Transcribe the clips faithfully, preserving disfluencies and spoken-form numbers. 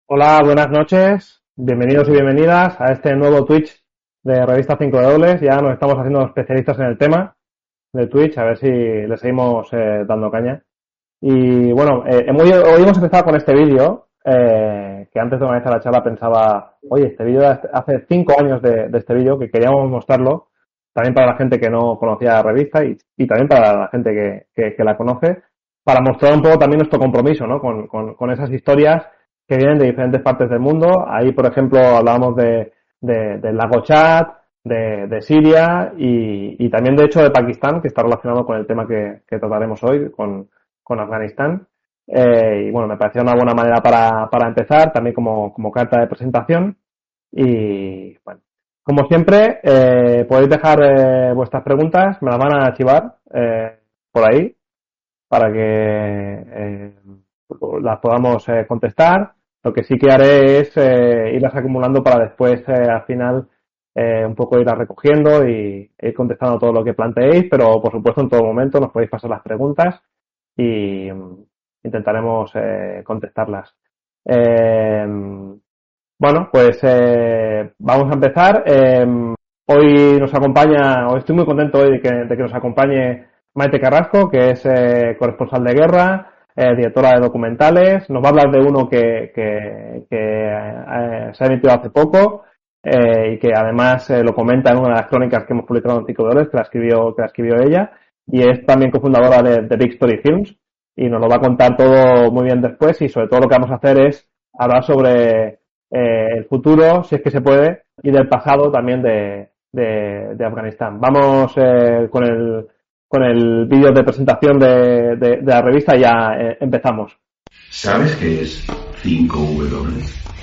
Hola, buenas noches. Bienvenidos y bienvenidas a este nuevo Twitch de Revista cinco W. Ya nos estamos haciendo especialistas en el tema de Twitch, a ver si le seguimos eh, dando caña. Y bueno, eh, hemos, hoy hemos empezado con este vídeo, eh, que antes de organizar la charla pensaba, oye, este vídeo hace cinco años de, de este vídeo, que queríamos mostrarlo, también para la gente que no conocía la revista y, y también para la gente que, que, que la conoce, para mostrar un poco también nuestro compromiso, ¿no? Con, con, con esas historias que vienen de diferentes partes del mundo. Ahí, por ejemplo, hablábamos de, de, del lago Chad, de, de Siria y, y también, de hecho, de Pakistán, que está relacionado con el tema que, que trataremos hoy, con, con Afganistán. Eh, y bueno, me parecía una buena manera para, para empezar, también como, como carta de presentación. Y bueno, como siempre, eh, podéis dejar eh, vuestras preguntas, me las van a archivar eh, por ahí para que eh, las podamos eh, contestar. Lo que sí que haré es eh, irlas acumulando para después, eh, al final, eh, un poco irlas recogiendo y ir contestando todo lo que planteéis, pero por supuesto en todo momento nos podéis pasar las preguntas y um, intentaremos eh, contestarlas. Eh, bueno, pues eh, vamos a empezar. Eh, hoy nos acompaña, hoy estoy muy contento hoy de que, de que nos acompañe Maite Carrasco, que es eh, corresponsal de guerra, eh, directora de documentales. Nos va a hablar de uno que, que, que eh, se ha emitido hace poco eh, y que además eh, lo comenta en una de las crónicas que hemos publicado en cinco W, que la escribió, que la escribió ella, y es también cofundadora de, de Big Story Films, y nos lo va a contar todo muy bien después, y sobre todo lo que vamos a hacer es hablar sobre eh, el futuro, si es que se puede, y del pasado también de, de, de Afganistán. Vamos eh, con el con el vídeo de presentación de, de, de la revista y ya eh, empezamos. ¿Sabes qué es cinco W?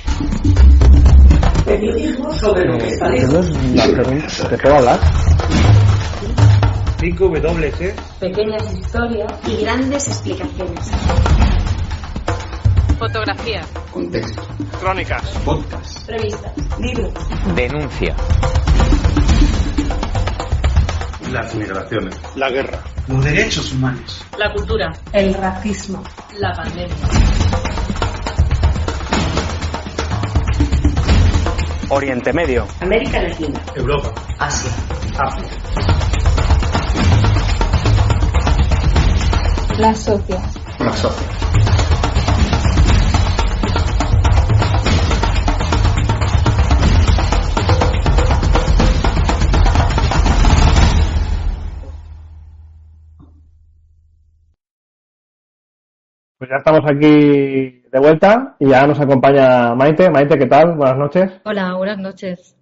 Periodismo sobre lo que está lejos. ¿Te puedo hablar? cinco W es pequeñas historias y grandes explicaciones. Fotografía. Contexto. crónicas, Podcast. revistas, libros, Denuncia. Las migraciones. la guerra, Los derechos humanos. La cultura. el racismo, La pandemia. Oriente Medio. América Latina, Europa, Asia, África. Las socias. Las socias. Pues ya estamos aquí de vuelta y ya nos acompaña Maite. Maite, ¿qué tal? Buenas noches. Hola, buenas noches.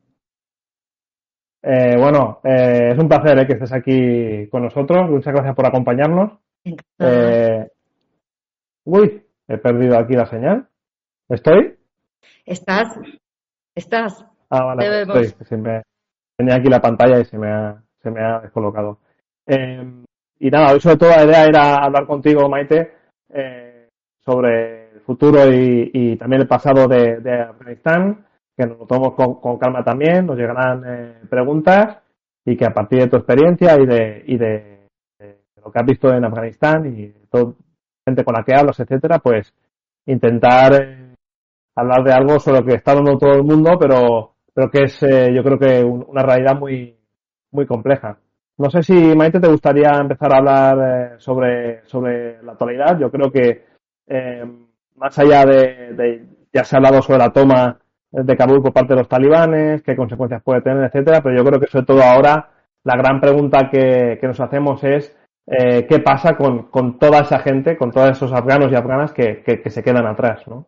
Eh, bueno, eh, es un placer eh, que estés aquí con nosotros. Muchas gracias por acompañarnos. Encantada. Eh, uy, he perdido aquí la señal. ¿Estoy? ¿Estás? ¿Estás? Ah, vale, Te pues vemos. estoy. Se me, tenía aquí la pantalla y se me ha, se me ha descolocado. Eh, y nada, hoy sobre todo la idea era hablar contigo, Maite, eh, sobre el futuro y, y también el pasado de, de Afganistán, que nos lo tomemos con, con calma también, nos llegarán eh, preguntas y que a partir de tu experiencia y de, y de, de lo que has visto en Afganistán y de toda gente con la que hablas, etcétera, pues intentar eh, hablar de algo sobre lo que está hablando todo el mundo, pero, pero que es eh, yo creo que un, una realidad muy, muy compleja. No sé si, Maite, te gustaría empezar a hablar eh, sobre, sobre la actualidad. Yo creo que eh, más allá de, de, ya se ha hablado sobre la toma de Kabul por parte de los talibanes, qué consecuencias puede tener, etcétera, pero yo creo que sobre todo ahora la gran pregunta que, que nos hacemos es eh, qué pasa con, con toda esa gente, con todos esos afganos y afganas que, que, que se quedan atrás, ¿no?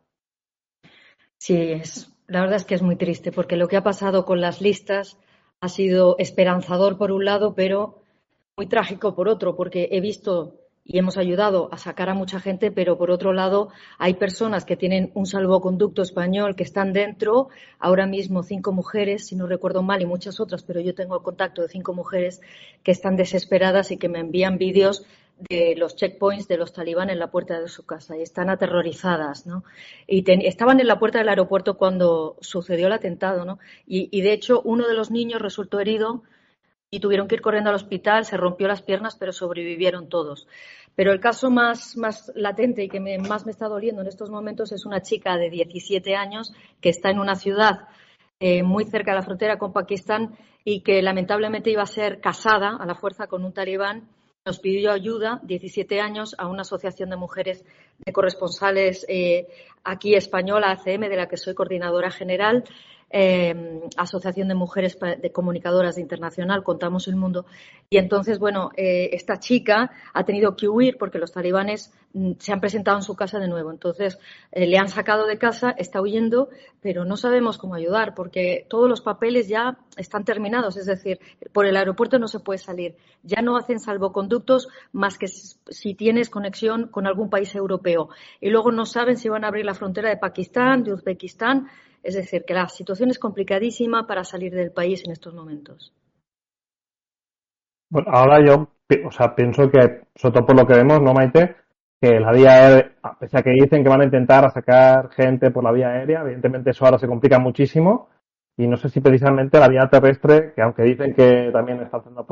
Sí, es, la verdad es que es muy triste porque lo que ha pasado con las listas ha sido esperanzador por un lado, pero muy trágico por otro, porque he visto y hemos ayudado a sacar a mucha gente, pero por otro lado hay personas que tienen un salvoconducto español que están dentro, ahora mismo cinco mujeres, si no recuerdo mal, y muchas otras, pero yo tengo el contacto de cinco mujeres que están desesperadas y que me envían vídeos de los checkpoints de los talibanes en la puerta de su casa y están aterrorizadas, ¿no? Y ten, estaban en la puerta del aeropuerto cuando sucedió el atentado, ¿no? Y, y de hecho uno de los niños resultó herido y tuvieron que ir corriendo al hospital, se rompió las piernas, pero sobrevivieron todos. Pero el caso más, más latente y que me, más me está doliendo en estos momentos es una chica de diecisiete años que está en una ciudad eh, muy cerca de la frontera con Pakistán y que lamentablemente iba a ser casada a la fuerza con un talibán. Nos pidió ayuda, diecisiete años, a una asociación de mujeres de corresponsales eh, aquí española, A C M, de la que soy coordinadora general, eh, Asociación de Mujeres de Comunicadoras de Internacional, Contamos el Mundo. Y entonces, bueno, eh, esta chica ha tenido que huir porque los talibanes mm, se han presentado en su casa de nuevo. Entonces, eh, le han sacado de casa, está huyendo, pero no sabemos cómo ayudar porque todos los papeles ya están terminados. Es decir, por el aeropuerto no se puede salir. Ya no hacen salvoconductos más que si tienes conexión con algún país europeo. Y luego no saben si van a abrir la frontera de Pakistán, de Uzbekistán. Es decir, que la situación es complicadísima para salir del país en estos momentos. Bueno, ahora yo, o sea, pienso que, sobre todo por lo que vemos, ¿no, Maite? Que la vía aérea, pese a que dicen que van a intentar sacar gente por la vía aérea, evidentemente eso ahora se complica muchísimo. Y no sé si precisamente la vía terrestre, que aunque dicen que también está haciendo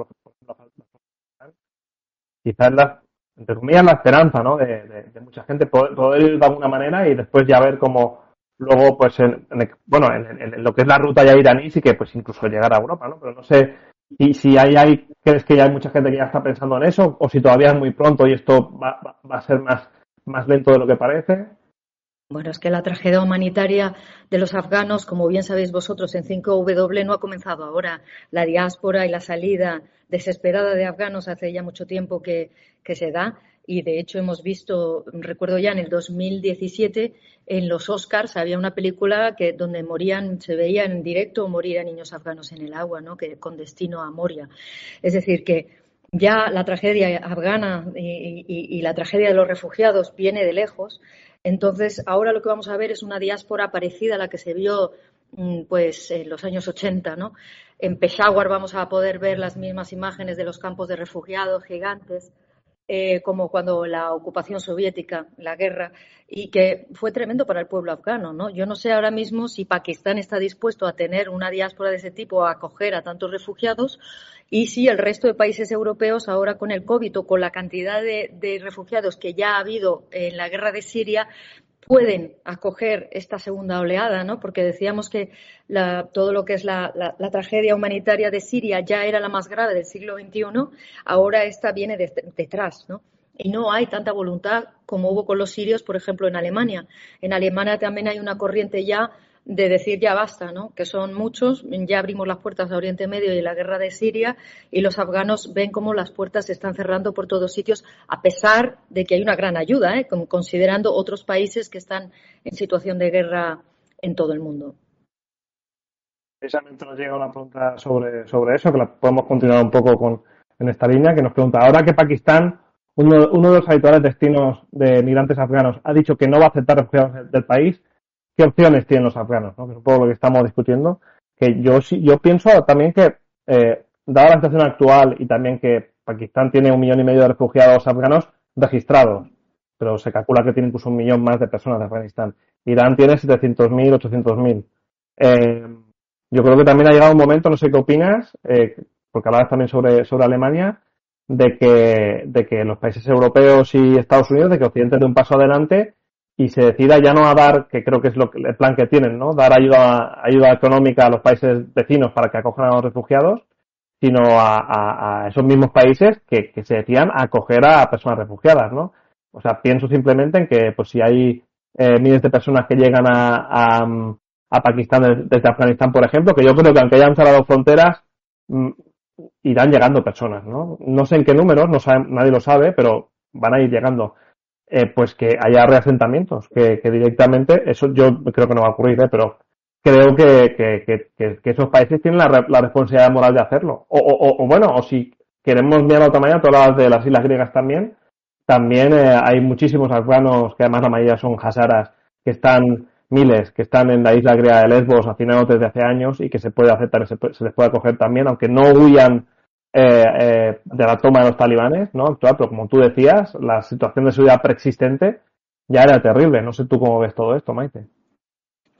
quizás la, entre comillas, la esperanza, ¿no? De, de, de mucha gente poder, poder ir de alguna manera y después ya ver cómo luego, pues, en, en, bueno, en, en lo que es la ruta ya iraní, sí que, pues, incluso llegar a Europa, ¿no? Pero no sé si, si hay, hay, crees que ya hay mucha gente que ya está pensando en eso, o si todavía es muy pronto y esto va, va, va a ser más, más lento de lo que parece. Bueno, es que la tragedia humanitaria de los afganos, como bien sabéis vosotros, en cinco W no ha comenzado ahora. La diáspora y la salida desesperada de afganos hace ya mucho tiempo que, que se da. Y, de hecho, hemos visto, recuerdo ya en el dos mil diecisiete, en los Oscars había una película que donde morían, se veía en directo morir a niños afganos en el agua, ¿no? Que con destino a Moria. Es decir, que ya la tragedia afgana y, y, y la tragedia de los refugiados viene de lejos. Entonces, ahora lo que vamos a ver es una diáspora parecida a la que se vio pues en los años ochenta, ¿no? En Peshawar vamos a poder ver las mismas imágenes de los campos de refugiados gigantes, eh, como cuando la ocupación soviética, la guerra, y que fue tremendo para el pueblo afgano, ¿no? Yo no sé ahora mismo si Pakistán está dispuesto a tener una diáspora de ese tipo, a acoger a tantos refugiados, y si el resto de países europeos ahora con el COVID o con la cantidad de, de refugiados que ya ha habido en la guerra de Siria pueden acoger esta segunda oleada, ¿no? Porque decíamos que la, todo lo que es la, la, la tragedia humanitaria de Siria ya era la más grave del siglo veintiuno, ahora esta viene de, detrás, ¿no? Y no hay tanta voluntad como hubo con los sirios, por ejemplo, en Alemania. En Alemania también hay una corriente ya de decir ya basta, ¿no? Que son muchos, ya abrimos las puertas a Oriente Medio y la guerra de Siria, y los afganos ven cómo las puertas se están cerrando por todos sitios, a pesar de que hay una gran ayuda, ¿eh? Como considerando otros países que están en situación de guerra en todo el mundo. Precisamente nos llega una pregunta sobre, sobre eso, que la podemos continuar un poco con en esta línea, que nos pregunta, ahora que Pakistán, uno, uno de los habituales destinos de migrantes afganos, ha dicho que no va a aceptar refugiados del país, ¿qué opciones tienen los afganos? ¿No? Que es un poco lo que estamos discutiendo. Que yo yo pienso también que, eh, dada la situación actual y también que Pakistán tiene un millón y medio de refugiados afganos registrados, pero se calcula que tiene incluso un millón más de personas de Afganistán. Irán tiene setecientos mil, ochocientos mil. Eh, yo creo que también ha llegado un momento, no sé qué opinas, eh, porque hablabas también sobre, sobre Alemania, de que, de que los países europeos y Estados Unidos, de que Occidente dé un paso adelante y se decida ya no a dar, que creo que es lo que, el plan que tienen, ¿no? Dar ayuda, ayuda económica a los países vecinos para que acojan a los refugiados, sino a, a, a esos mismos países que, que se decidan a acoger a personas refugiadas, ¿no? O sea, pienso simplemente en que, pues si hay eh, miles de personas que llegan a, a, a Pakistán desde Afganistán, por ejemplo, que yo creo que aunque hayan cerrado fronteras, m, irán llegando personas, ¿no? No sé en qué números, no sabe, nadie lo sabe, pero van a ir llegando. Eh, pues que haya reasentamientos, que, que directamente, eso yo creo que no va a ocurrir, ¿eh? Pero creo que, que, que, que esos países tienen la, la responsabilidad moral de hacerlo. O, o, o bueno, o si queremos mirar de otra manera, todas las de las islas griegas también, también eh, hay muchísimos afganos, que además la mayoría son hazaras, que están, miles, que están en la isla griega de Lesbos hacinados desde hace años y que se puede aceptar, se, se les puede acoger también, aunque no huyan Eh, eh, de la toma de los talibanes, ¿no? Actual, pero como tú decías, la situación de seguridad preexistente ya era terrible. No sé tú cómo ves todo esto, Maite.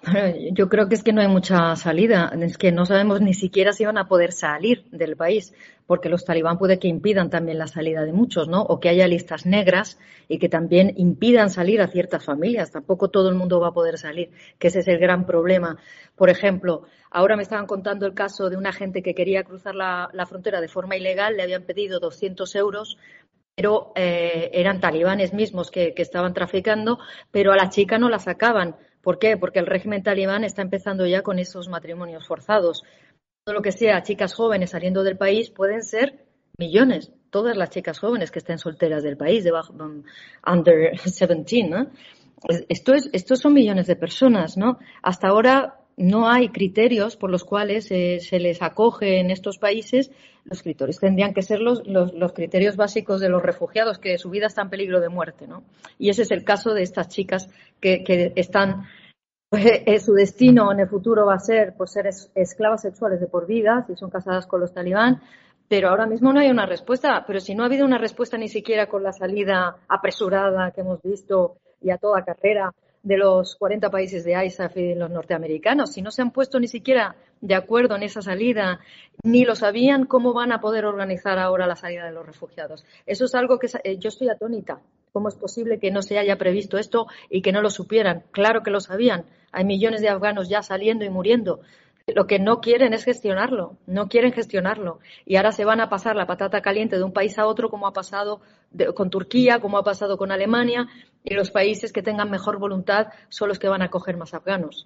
Yo creo que es que no hay mucha salida, es que no sabemos ni siquiera si van a poder salir del país, porque los talibán puede que impidan también la salida de muchos, ¿no? O que haya listas negras y que también impidan salir a ciertas familias. Tampoco todo el mundo va a poder salir, que ese es el gran problema. Por ejemplo, ahora me estaban contando el caso de una gente que quería cruzar la, la frontera de forma ilegal, le habían pedido doscientos euros, pero eh, eran talibanes mismos que, que estaban traficando, pero a la chica no la sacaban. ¿Por qué? Porque el régimen talibán está empezando ya con esos matrimonios forzados. Todo lo que sea chicas jóvenes saliendo del país pueden ser millones. Todas las chicas jóvenes que estén solteras del país, debajo, um, under diecisiete, ¿no? Esto es, estos son millones de personas, ¿no? Hasta ahora no hay criterios por los cuales eh, se les acoge en estos países. Los criterios tendrían que ser los, los, los criterios básicos de los refugiados, que su vida está en peligro de muerte, ¿no? Y ese es el caso de estas chicas que, que están, pues, eh, su destino en el futuro va a ser pues, ser es, esclavas sexuales de por vida, si son casadas con los talibán, pero ahora mismo no hay una respuesta. Pero si no ha habido una respuesta ni siquiera con la salida apresurada que hemos visto y a toda carrera de los cuarenta países de I S A F y de los norteamericanos, si no se han puesto ni siquiera de acuerdo en esa salida, ni lo sabían, ¿cómo van a poder organizar ahora la salida de los refugiados? Eso es algo que eh, yo estoy atónita. ¿Cómo es posible que no se haya previsto esto y que no lo supieran? Claro que lo sabían. Hay millones de afganos ya saliendo y muriendo. Lo que no quieren es gestionarlo, no quieren gestionarlo. Y ahora se van a pasar la patata caliente de un país a otro, como ha pasado de, con Turquía, como ha pasado con Alemania, y los países que tengan mejor voluntad son los que van a acoger más afganos.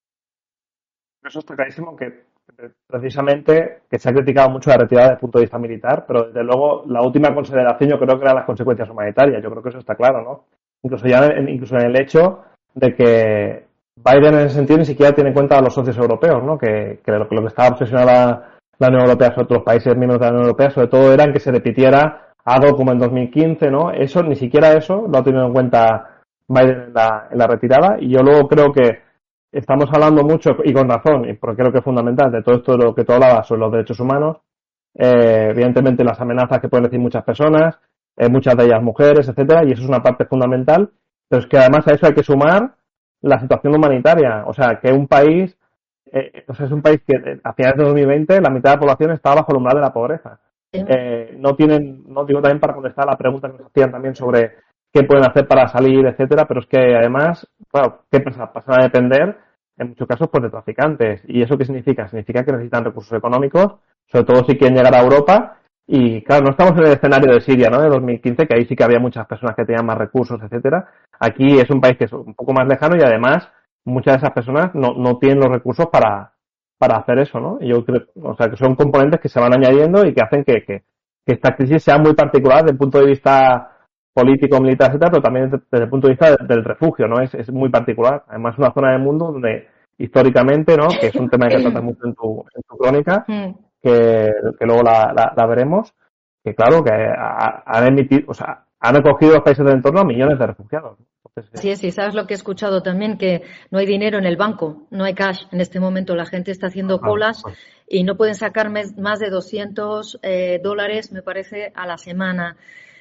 Eso está clarísimo, que precisamente que se ha criticado mucho la retirada desde el punto de vista militar, pero desde luego la última consideración yo creo que eran las consecuencias humanitarias. Yo creo que eso está claro, ¿no? Incluso ya en, incluso en el hecho de que Biden en ese sentido ni siquiera tiene en cuenta a los socios europeos, ¿no? Que, que lo, lo que estaba obsesionada la Unión Europea sobre los países miembros de la Unión Europea, sobre todo era en que se repitiera algo como en dos mil quince, ¿no? Eso, ni siquiera eso lo ha tenido en cuenta Biden en la, en la retirada, y yo luego creo que estamos hablando mucho, y con razón, y porque creo que es fundamental, de todo esto de lo que tú hablabas sobre los derechos humanos, eh, evidentemente las amenazas que pueden decir muchas personas, eh, muchas de ellas mujeres, etcétera, y eso es una parte fundamental, pero es que además a eso hay que sumar la situación humanitaria. O sea, que un país, eh, o sea, es un país que a finales de dos mil veinte la mitad de la población estaba bajo el umbral de la pobreza. Eh, no tienen, no digo también para contestar a la pregunta que nos hacían también sobre qué pueden hacer para salir, etcétera, pero es que además, claro, ¿qué pasa? Pasan a depender, en muchos casos, pues de traficantes. ¿Y eso qué significa? Significa que necesitan recursos económicos, sobre todo si quieren llegar a Europa. Y claro, no estamos en el escenario de Siria, ¿no? De dos mil quince, que ahí sí que había muchas personas que tenían más recursos, etcétera. Aquí es un país que es un poco más lejano y además muchas de esas personas no, no tienen los recursos para, para hacer eso, ¿no? Y yo creo, o sea, que son componentes que se van añadiendo y que hacen que, que, que esta crisis sea muy particular desde el punto de vista político, militar, etcétera, pero también desde, desde el punto de vista de, del refugio, ¿no? Es, es muy particular. Además, es una zona del mundo donde históricamente, ¿no? Que es un tema que tratas mucho en tu, en tu crónica, que, que luego la, la, la veremos, que claro, que ha, han emitido, o sea, han acogido los países del entorno a millones de refugiados. Entonces, sí, sí, sabes lo que he escuchado también, que no hay dinero en el banco, no hay cash en este momento, la gente está haciendo colas y no pueden sacar más de doscientos eh, dólares, me parece, a la semana.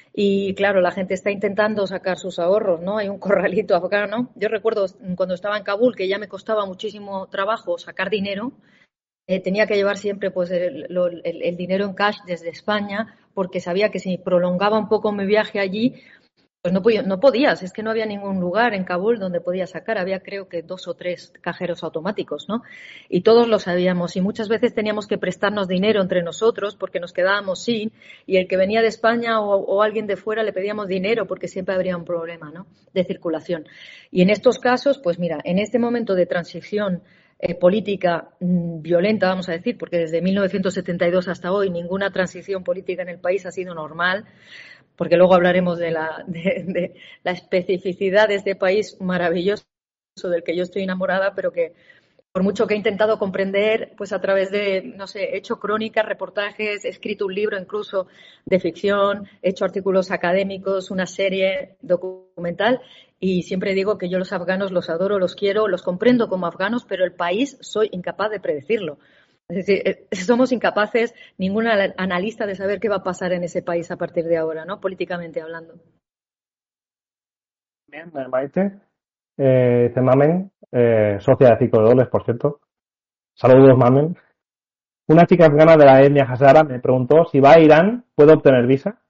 Y claro, la gente está intentando sacar sus ahorros, ¿no? Hay un corralito afgano. Yo recuerdo cuando estaba en Kabul que ya me costaba muchísimo trabajo sacar dinero. Eh, tenía que llevar siempre pues el, el, el dinero en cash desde España, porque sabía que si prolongaba un poco mi viaje allí, pues no, podía, no podías, es que no había ningún lugar en Kabul donde podía sacar, había creo que dos o tres cajeros automáticos, ¿no? Y todos lo sabíamos y muchas veces teníamos que prestarnos dinero entre nosotros porque nos quedábamos sin, y el que venía de España o, o alguien de fuera le pedíamos dinero porque siempre habría un problema, ¿no? De circulación. Y en estos casos, pues mira, en este momento de transición eh, política mmm, violenta, vamos a decir, porque desde mil novecientos setenta y dos hasta hoy ninguna transición política en el país ha sido normal, porque luego hablaremos de la, de, de la especificidad de este país maravilloso del que yo estoy enamorada, pero que por mucho que he intentado comprender, pues a través de, no sé, he hecho crónicas, reportajes, he escrito un libro incluso de ficción, he hecho artículos académicos, una serie documental, y siempre digo que yo los afganos los adoro, los quiero, los comprendo como afganos, pero el país soy incapaz de predecirlo. Es decir, somos incapaces, ningún analista, de saber qué va a pasar en ese país a partir de ahora, ¿no? Políticamente hablando. Bien, Maite. Eh, Temamen, eh, socia de cinco dobles, por cierto. Saludos, mamen. Una chica afgana de la etnia Hazara me preguntó si va a Irán, ¿puede obtener visa?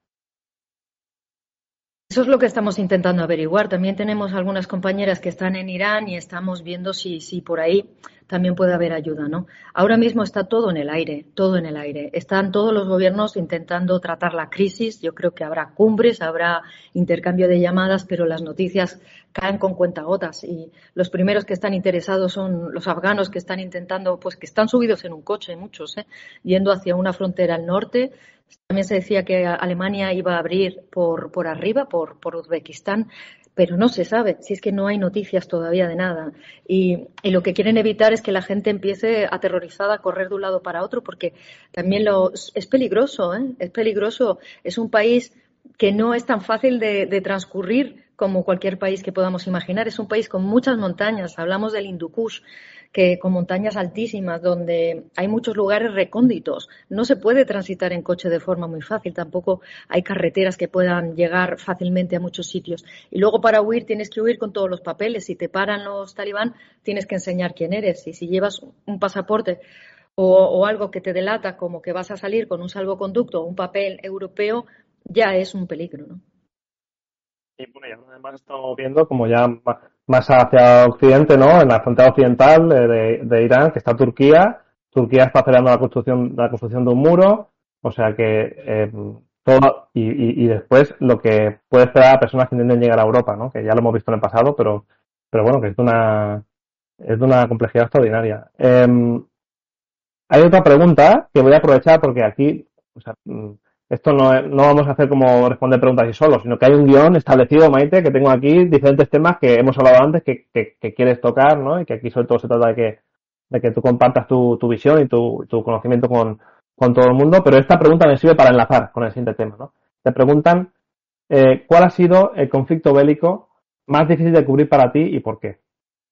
Eso es lo que estamos intentando averiguar. También tenemos algunas compañeras que están en Irán y estamos viendo si, si por ahí también puede haber ayuda, ¿no? Ahora mismo está todo en el aire, todo en el aire. Están todos los gobiernos intentando tratar la crisis. Yo creo que habrá cumbres, habrá intercambio de llamadas, pero las noticias caen con cuentagotas y los primeros que están interesados son los afganos que están intentando, pues que están subidos en un coche, muchos, ¿eh? Yendo hacia una frontera al norte. También se decía que Alemania iba a abrir por, por arriba, por, por Uzbekistán, pero no se sabe, si es que no hay noticias todavía de nada. Y, y lo que quieren evitar es que la gente empiece aterrorizada a correr de un lado para otro, porque también lo, es peligroso, ¿eh? Es peligroso. Es un país que no es tan fácil de, de transcurrir como cualquier país que podamos imaginar. Es un país con muchas montañas. Hablamos del Hindu Kush, que con montañas altísimas, donde hay muchos lugares recónditos. No se puede transitar en coche de forma muy fácil, tampoco hay carreteras que puedan llegar fácilmente a muchos sitios. Y luego para huir tienes que huir con todos los papeles. Si te paran los talibán, tienes que enseñar quién eres. Y si llevas un pasaporte o, o algo que te delata como que vas a salir con un salvoconducto o un papel europeo, ya es un peligro, ¿no? Y bueno, ya además estamos viendo como ya más hacia Occidente, ¿no? En la frontera occidental de, de Irán, que está Turquía. Turquía está acelerando la construcción, la construcción de un muro. O sea que eh, todo y, y, y después lo que puede esperar a personas que intenten llegar a Europa, ¿no? Que ya lo hemos visto en el pasado, pero pero bueno, que es de una es de una complejidad extraordinaria. Eh, hay otra pregunta que voy a aprovechar porque aquí, o sea, esto no, no vamos a hacer como responder preguntas y solo, sino que hay un guión establecido, Maite, que tengo aquí diferentes temas que hemos hablado antes que, que, que quieres tocar, ¿no? Y que aquí sobre todo se trata de que, de que tú compartas tu, tu visión y tu, tu conocimiento con, con todo el mundo, pero esta pregunta me sirve para enlazar con el siguiente tema, ¿no? Te preguntan eh, ¿cuál ha sido el conflicto bélico más difícil de cubrir para ti y por qué?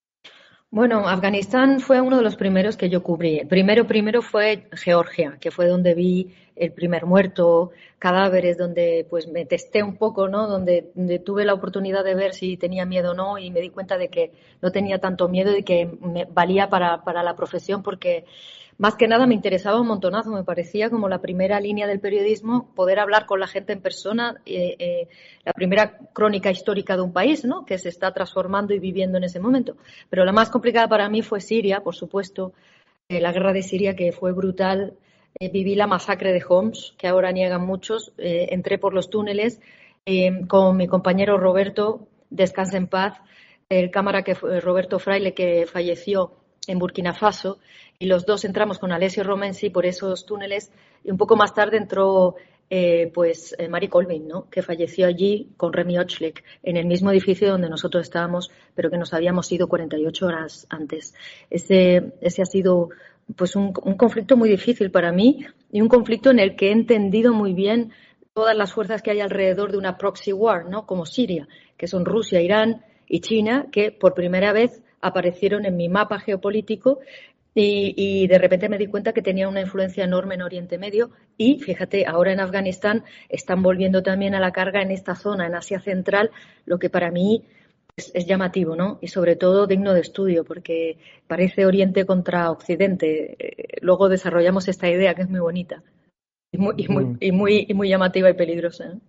Bueno, Afganistán fue uno de los primeros que yo cubrí. El primero, primero fue Georgia, que fue donde vi el primer muerto, cadáveres, donde pues me testé un poco, ¿no? Donde, donde tuve la oportunidad de ver si tenía miedo o no y me di cuenta de que no tenía tanto miedo y que me valía para, para la profesión porque más que nada me interesaba un montonazo, me parecía como la primera línea del periodismo, poder hablar con la gente en persona, eh, eh, la primera crónica histórica de un país, ¿no? Que se está transformando y viviendo en ese momento. Pero la más complicada para mí fue Siria, por supuesto, eh, la guerra de Siria que fue brutal. Eh, viví la masacre de Homs, que ahora niegan muchos. Eh, entré por los túneles eh, con mi compañero Roberto, descansa en paz, el cámara que fue Roberto Fraile, que falleció en Burkina Faso, y los dos entramos con Alessio Romensi por esos túneles y un poco más tarde entró eh, pues eh, Mari Colvin, ¿no? Que falleció allí con Remy Ochlik en el mismo edificio donde nosotros estábamos, pero que nos habíamos ido cuarenta y ocho horas antes. Ese, ese ha sido pues un, un conflicto muy difícil para mí y un conflicto en el que he entendido muy bien todas las fuerzas que hay alrededor de una proxy war, ¿no? Como Siria, que son Rusia, Irán y China, que por primera vez aparecieron en mi mapa geopolítico y, y de repente me di cuenta que tenía una influencia enorme en Oriente Medio y fíjate, ahora en Afganistán están volviendo también a la carga en esta zona, en Asia Central, lo que para mí es, es llamativo, ¿no? Y sobre todo digno de estudio porque parece Oriente contra Occidente. Eh, luego desarrollamos esta idea que es muy bonita y muy, y muy, mm. y muy, y muy llamativa y peligrosa, ¿eh?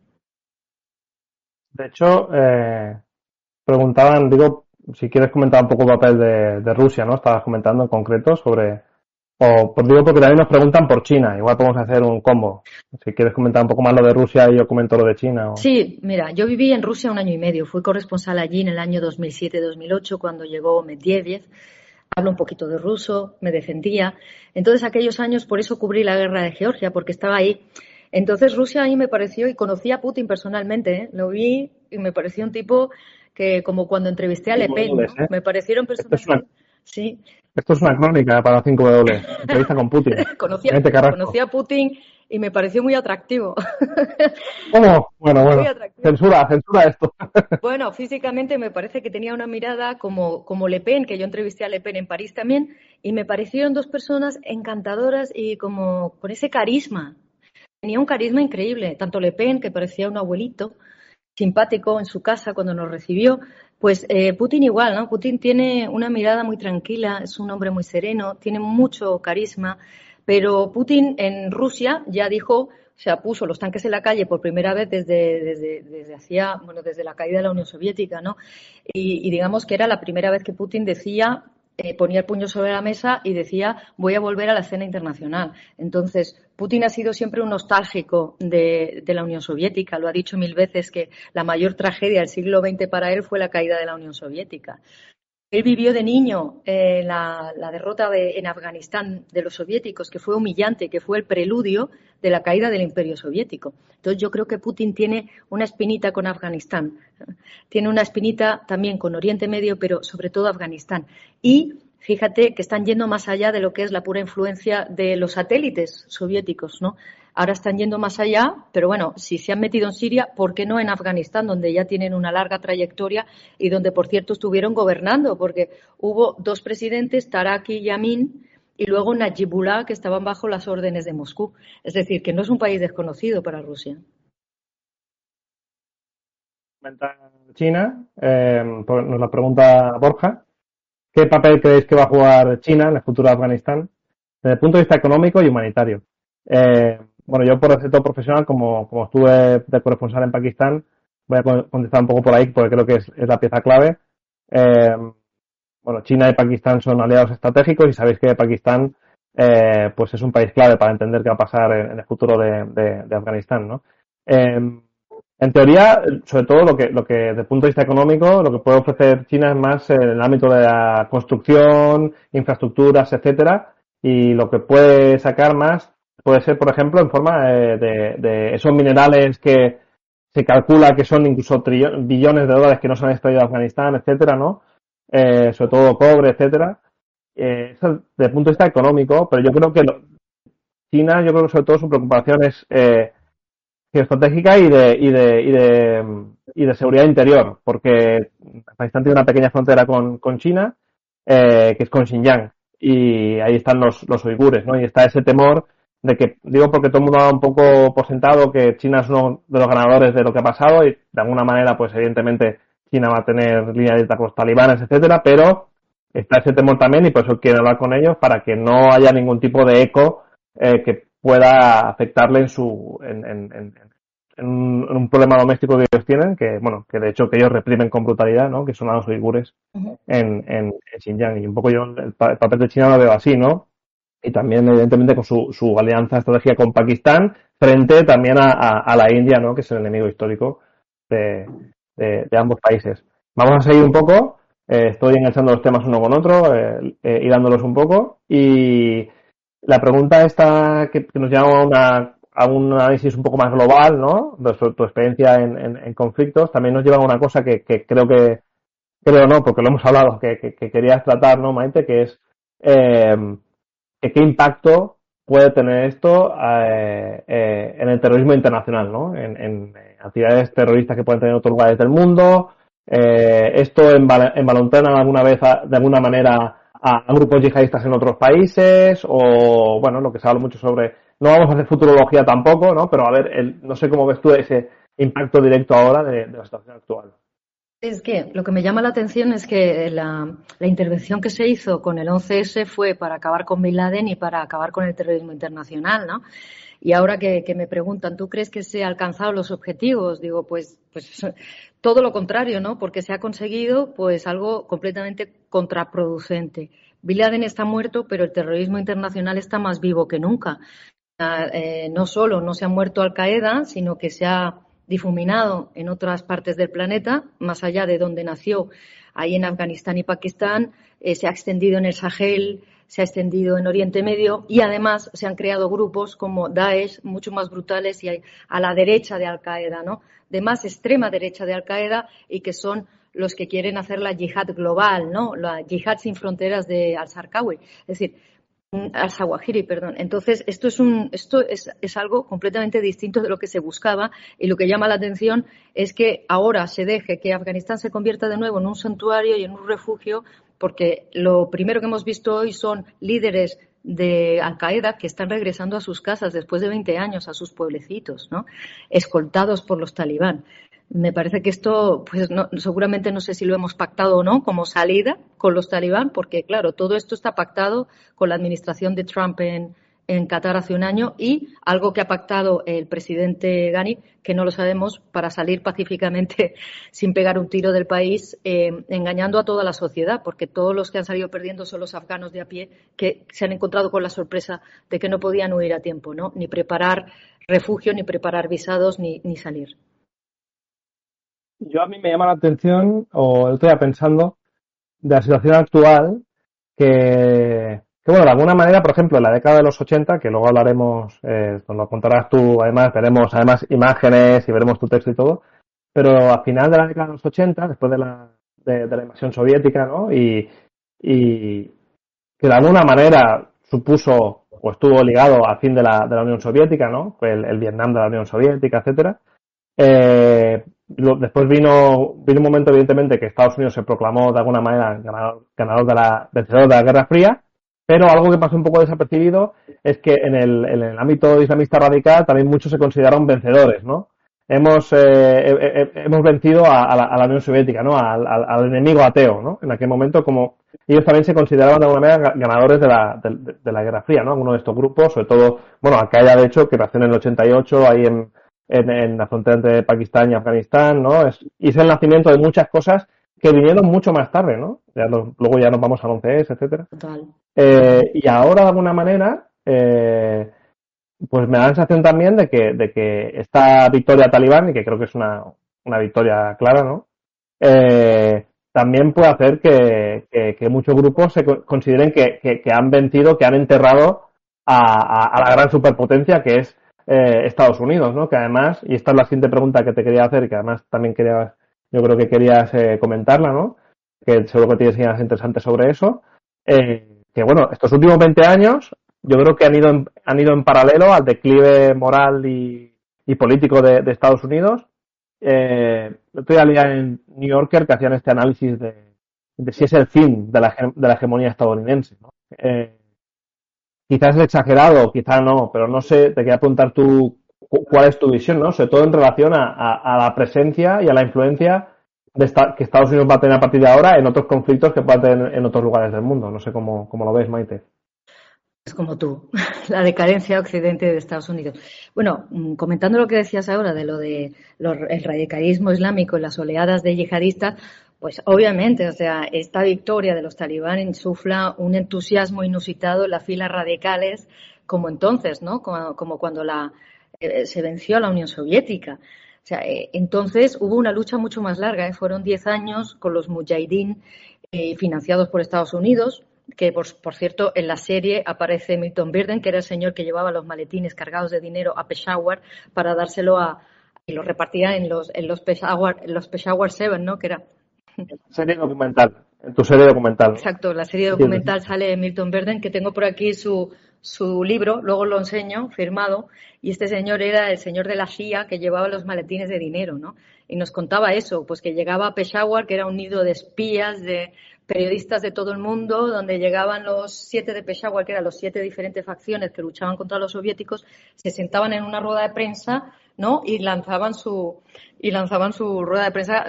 De hecho, eh, preguntaban, digo, si quieres comentar un poco el papel de, de Rusia, ¿no? Estabas comentando en concreto sobre, o pues digo porque también nos preguntan por China, igual podemos hacer un combo. Si quieres comentar un poco más lo de Rusia y yo comento lo de China. O... Sí, mira, yo viví en Rusia un año y medio, fui corresponsal allí en el año dos mil siete dos mil ocho cuando llegó Medvedev, hablo un poquito de ruso, me defendía. Entonces aquellos años por eso cubrí la guerra de Georgia, porque estaba ahí. Entonces Rusia ahí me pareció, y conocí a Putin personalmente, ¿eh? Lo vi y me pareció un tipo que como cuando entrevisté a Le Pen, ¿no? ¿eh? Me parecieron personas... Esto es, una... sí. Esto es una crónica para cinco W, entrevista con Putin. conocí, a, conocí a Putin y me pareció muy atractivo. ¿Cómo? Bueno, bueno, censura, censura esto. Bueno, físicamente me parece que tenía una mirada como, como Le Pen, que yo entrevisté a Le Pen en París también, y me parecieron dos personas encantadoras y como con ese carisma. Tenía un carisma increíble, tanto Le Pen, que parecía un abuelito, simpático en su casa cuando nos recibió, Pues eh, Putin igual, ¿no? Putin tiene una mirada muy tranquila, es un hombre muy sereno, tiene mucho carisma, pero Putin en Rusia ya dijo, o sea, puso los tanques en la calle por primera vez desde, desde, desde hacía, bueno, desde la caída de la Unión Soviética, ¿no? Y, y digamos que era la primera vez que Putin decía, eh, ponía el puño sobre la mesa y decía, voy a volver a la escena internacional. Entonces, Putin ha sido siempre un nostálgico de, de la Unión Soviética. Lo ha dicho mil veces que la mayor tragedia del siglo veinte para él fue la caída de la Unión Soviética. Él vivió de niño eh, la, la derrota de, en Afganistán de los soviéticos, que fue humillante, que fue el preludio de la caída del Imperio Soviético. Entonces yo creo que Putin tiene una espinita con Afganistán, tiene una espinita también con Oriente Medio, pero sobre todo Afganistán. Y fíjate que están yendo más allá de lo que es la pura influencia de los satélites soviéticos, ¿no? Ahora están yendo más allá, pero bueno, si se han metido en Siria, ¿por qué no en Afganistán, donde ya tienen una larga trayectoria y donde, por cierto, estuvieron gobernando? Porque hubo dos presidentes, Taraki y Amin, y luego Najibullah, que estaban bajo las órdenes de Moscú. Es decir, que no es un país desconocido para Rusia. China, eh, pues nos la pregunta Borja. ¿Qué papel creéis que va a jugar China en el futuro de Afganistán desde el punto de vista económico y humanitario? Eh, bueno, yo por el sector profesional, como, como estuve de corresponsal en Pakistán, voy a contestar un poco por ahí porque creo que es, es la pieza clave. Eh, bueno, China y Pakistán son aliados estratégicos y sabéis que Pakistán eh, pues es un país clave para entender qué va a pasar en, en el futuro de, de, de Afganistán, ¿no? Eh, en teoría, sobre todo lo que, lo que desde el punto de vista económico, lo que puede ofrecer China es más en el ámbito de la construcción, infraestructuras, etcétera, y lo que puede sacar más puede ser, por ejemplo, en forma de, de, de esos minerales que se calcula que son incluso trillones, billones de dólares que no se han extraído de Afganistán, etcétera, ¿no? Eh, sobre todo cobre, etcétera. Eh, eso desde el punto de vista económico, pero yo creo que lo, China, yo creo que sobre todo su preocupación es eh, geoestratégica y de, y de, y de, y de seguridad interior, porque Afganistán tiene una pequeña frontera con, con China, eh, que es con Xinjiang, y ahí están los, los uigures, ¿no? Y está ese temor de que, digo porque todo el mundo ha dado un poco por sentado que China es uno de los ganadores de lo que ha pasado y de alguna manera, pues evidentemente China va a tener línea directa con los talibanes, etcétera, pero está ese temor también y por eso quieren hablar con ellos para que no haya ningún tipo de eco eh, que pueda afectarle en su en, en, en, en, un, en un problema doméstico que ellos tienen, que bueno, que de hecho que ellos reprimen con brutalidad, ¿no? Que son a los uigures uh-huh. en, en, en Xinjiang. Y un poco yo el, el papel de China lo veo así, ¿no? Y también evidentemente con su, su alianza estratégica con Pakistán frente también a, a, a la India, ¿no? Que es el enemigo histórico de, de, de ambos países. Vamos a seguir un poco, eh, estoy enganchando los temas uno con otro, eh, eh, hilándolos un poco, y la pregunta esta que, que nos lleva a, una, a un análisis un poco más global, ¿no? De su, tu experiencia en, en, en conflictos, también nos lleva a una cosa que, que creo que, creo no, porque lo hemos hablado, que, que, que querías tratar, ¿no, Maite? Que es, eh, que qué impacto puede tener esto eh, eh, en el terrorismo internacional, ¿no? En, en actividades terroristas que pueden tener en otros lugares del mundo. Eh, esto envalentona alguna vez, a, de alguna manera, a, a grupos yihadistas en otros países, o, bueno, lo que se habla mucho sobre, no vamos a hacer futurología tampoco, ¿no? Pero a ver, el, no sé cómo ves tú ese impacto directo ahora de, de la situación actual. Es que lo que me llama la atención es que la, la intervención que se hizo con el once ese fue para acabar con Bin Laden y para acabar con el terrorismo internacional, ¿no? Y ahora que, que me preguntan, ¿tú crees que se han alcanzado los objetivos? Digo, pues, pues todo lo contrario, ¿no? Porque se ha conseguido pues algo completamente contraproducente. Bin Laden está muerto, pero el terrorismo internacional está más vivo que nunca. Eh, no solo no se ha muerto Al Qaeda, sino que se ha difuminado en otras partes del planeta, más allá de donde nació, ahí en Afganistán y Pakistán, eh, se ha extendido en el Sahel, se ha extendido en Oriente Medio y además se han creado grupos como Daesh, mucho más brutales y a la derecha de Al Qaeda, ¿no? De más extrema derecha de Al Qaeda y que son los que quieren hacer la yihad global, ¿no? La yihad sin fronteras de Al-Zarqawi. Es decir, Al-Zawahiri, perdón. Entonces, esto es un, esto es, es algo completamente distinto de lo que se buscaba y lo que llama la atención es que ahora se deje que Afganistán se convierta de nuevo en un santuario y en un refugio, porque lo primero que hemos visto hoy son líderes de Al-Qaeda que están regresando a sus casas después de veinte años, a sus pueblecitos, ¿no? Escoltados por los talibán. Me parece que esto, pues no, seguramente no sé si lo hemos pactado o no, como salida con los talibán, porque claro, todo esto está pactado con la administración de Trump en, en Qatar hace un año y algo que ha pactado el presidente Ghani, que no lo sabemos, para salir pacíficamente sin pegar un tiro del país, eh, engañando a toda la sociedad, porque todos los que han salido perdiendo son los afganos de a pie, que se han encontrado con la sorpresa de que no podían huir a tiempo, ¿no? Ni preparar refugio, ni preparar visados, ni, ni salir. Yo a mí me llama la atención, o estoy pensando, de la situación actual, que, que bueno, de alguna manera, por ejemplo, en la década de los ochenta, que luego hablaremos, eh, nos lo contarás tú, además, veremos además imágenes y veremos tu texto y todo, pero al final de la década de los ochenta, después de la, de, de la invasión soviética, ¿no? Y, y que de alguna manera supuso o estuvo ligado al fin de la, de la Unión Soviética, ¿no? El, el Vietnam de la Unión Soviética, etcétera. Eh, lo, después vino, vino un momento, evidentemente, que Estados Unidos se proclamó de alguna manera ganador, ganador de la, vencedor de la Guerra Fría, pero algo que pasó un poco desapercibido es que en el, en el ámbito islamista radical también muchos se consideraron vencedores, ¿no? Hemos, eh, eh, hemos vencido a, a, la, a la Unión Soviética, ¿no? Al, al, al enemigo ateo, ¿no? En aquel momento, como ellos también se consideraban de alguna manera ganadores de la, de, de la Guerra Fría, ¿no? Algunos de estos grupos, sobre todo, bueno, Al-Qaeda, de hecho, que nació en el ochenta y ocho, ahí en En, en la frontera entre Pakistán y Afganistán, ¿no? Es, y es el nacimiento de muchas cosas que vinieron mucho más tarde, ¿no? Ya lo, luego ya nos vamos al once ese, etcétera. Total. Eh, y ahora, de alguna manera, eh, pues me da la sensación también de que, de que esta victoria talibán, y que creo que es una, una victoria clara, ¿no? Eh, también puede hacer que, que, que muchos grupos se consideren que, que, que han vencido, que han enterrado a, a, a la gran superpotencia que es Eh, Estados Unidos, ¿no? Que además, y esta es la siguiente pregunta que te quería hacer, que además también querías, yo creo que querías eh, comentarla, ¿no? Que seguro que tienes ideas interesantes sobre eso. Eh, que bueno, estos últimos veinte años, yo creo que han ido en, han ido en paralelo al declive moral y, y político de, de Estados Unidos. Eh, estoy al día en New Yorker que hacían este análisis de, de si es el fin de la, de la hegemonía estadounidense, ¿no? Eh, Quizás es exagerado, quizás no, pero no sé, te quería preguntar tú cuál es tu visión, ¿no? Sobre todo en relación a, a, a la presencia y a la influencia de esta, que Estados Unidos va a tener a partir de ahora en otros conflictos que puedan tener en otros lugares del mundo. No sé cómo, cómo lo ves, Maite. Es como tú, la decadencia occidente de Estados Unidos. Bueno, comentando lo que decías ahora de lo de lo, el radicalismo islámico y las oleadas de yihadistas, pues obviamente, o sea, esta victoria de los talibán insufla un entusiasmo inusitado en las filas radicales, como entonces, ¿no? Como, como cuando la, eh, se venció a la Unión Soviética. O sea, eh, entonces hubo una lucha mucho más larga, ¿eh? Fueron diez años con los mujahidín eh, financiados por Estados Unidos, que por, por cierto en la serie aparece Milton Birden, que era el señor que llevaba los maletines cargados de dinero a Peshawar para dárselo a, y lo repartía en los, en los Peshawar, en los Peshawar Siete, ¿no? Que era serie documental, en tu serie documental. Exacto, la serie documental sale Milton Birden, que tengo por aquí su, su libro, luego lo enseño, firmado, y este señor era el señor de la C I A que llevaba los maletines de dinero, ¿no? Y nos contaba eso, pues que llegaba a Peshawar, que era un nido de espías, de periodistas de todo el mundo, donde llegaban los siete de Peshawar, que eran los siete diferentes facciones que luchaban contra los soviéticos, se sentaban en una rueda de prensa, ¿no? Y lanzaban su y lanzaban su rueda de prensa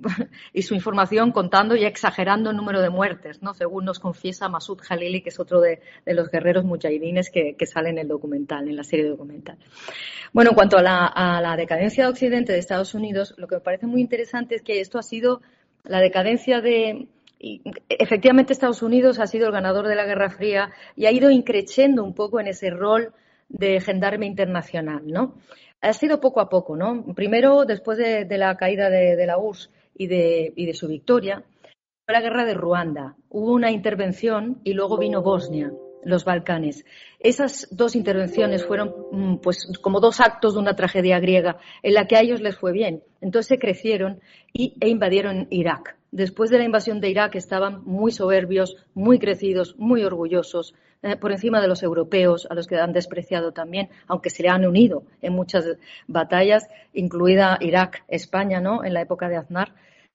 y su información contando y exagerando el número de muertes, ¿no? Según nos confiesa Masoud Jalili, que es otro de, de los guerreros mujahidines que, que sale en el documental, en la serie documental. Bueno, en cuanto a la, a la decadencia de Occidente de Estados Unidos, lo que me parece muy interesante es que esto ha sido la decadencia de... Y efectivamente Estados Unidos ha sido el ganador de la Guerra Fría y ha ido increciendo un poco en ese rol de gendarme internacional, ¿no? Ha sido poco a poco, ¿no? Primero, después de, de la caída de, de la U R S S y de, y de su victoria, fue la guerra de Ruanda. Hubo una intervención y luego vino Bosnia, los Balcanes. Esas dos intervenciones fueron pues como dos actos de una tragedia griega en la que a ellos les fue bien. Entonces se crecieron y, e invadieron Irak. Después de la invasión de Irak estaban muy soberbios, muy crecidos, muy orgullosos, eh, por encima de los europeos, a los que han despreciado también, aunque se le han unido en muchas batallas, incluida Irak, España, ¿no? En la época de Aznar.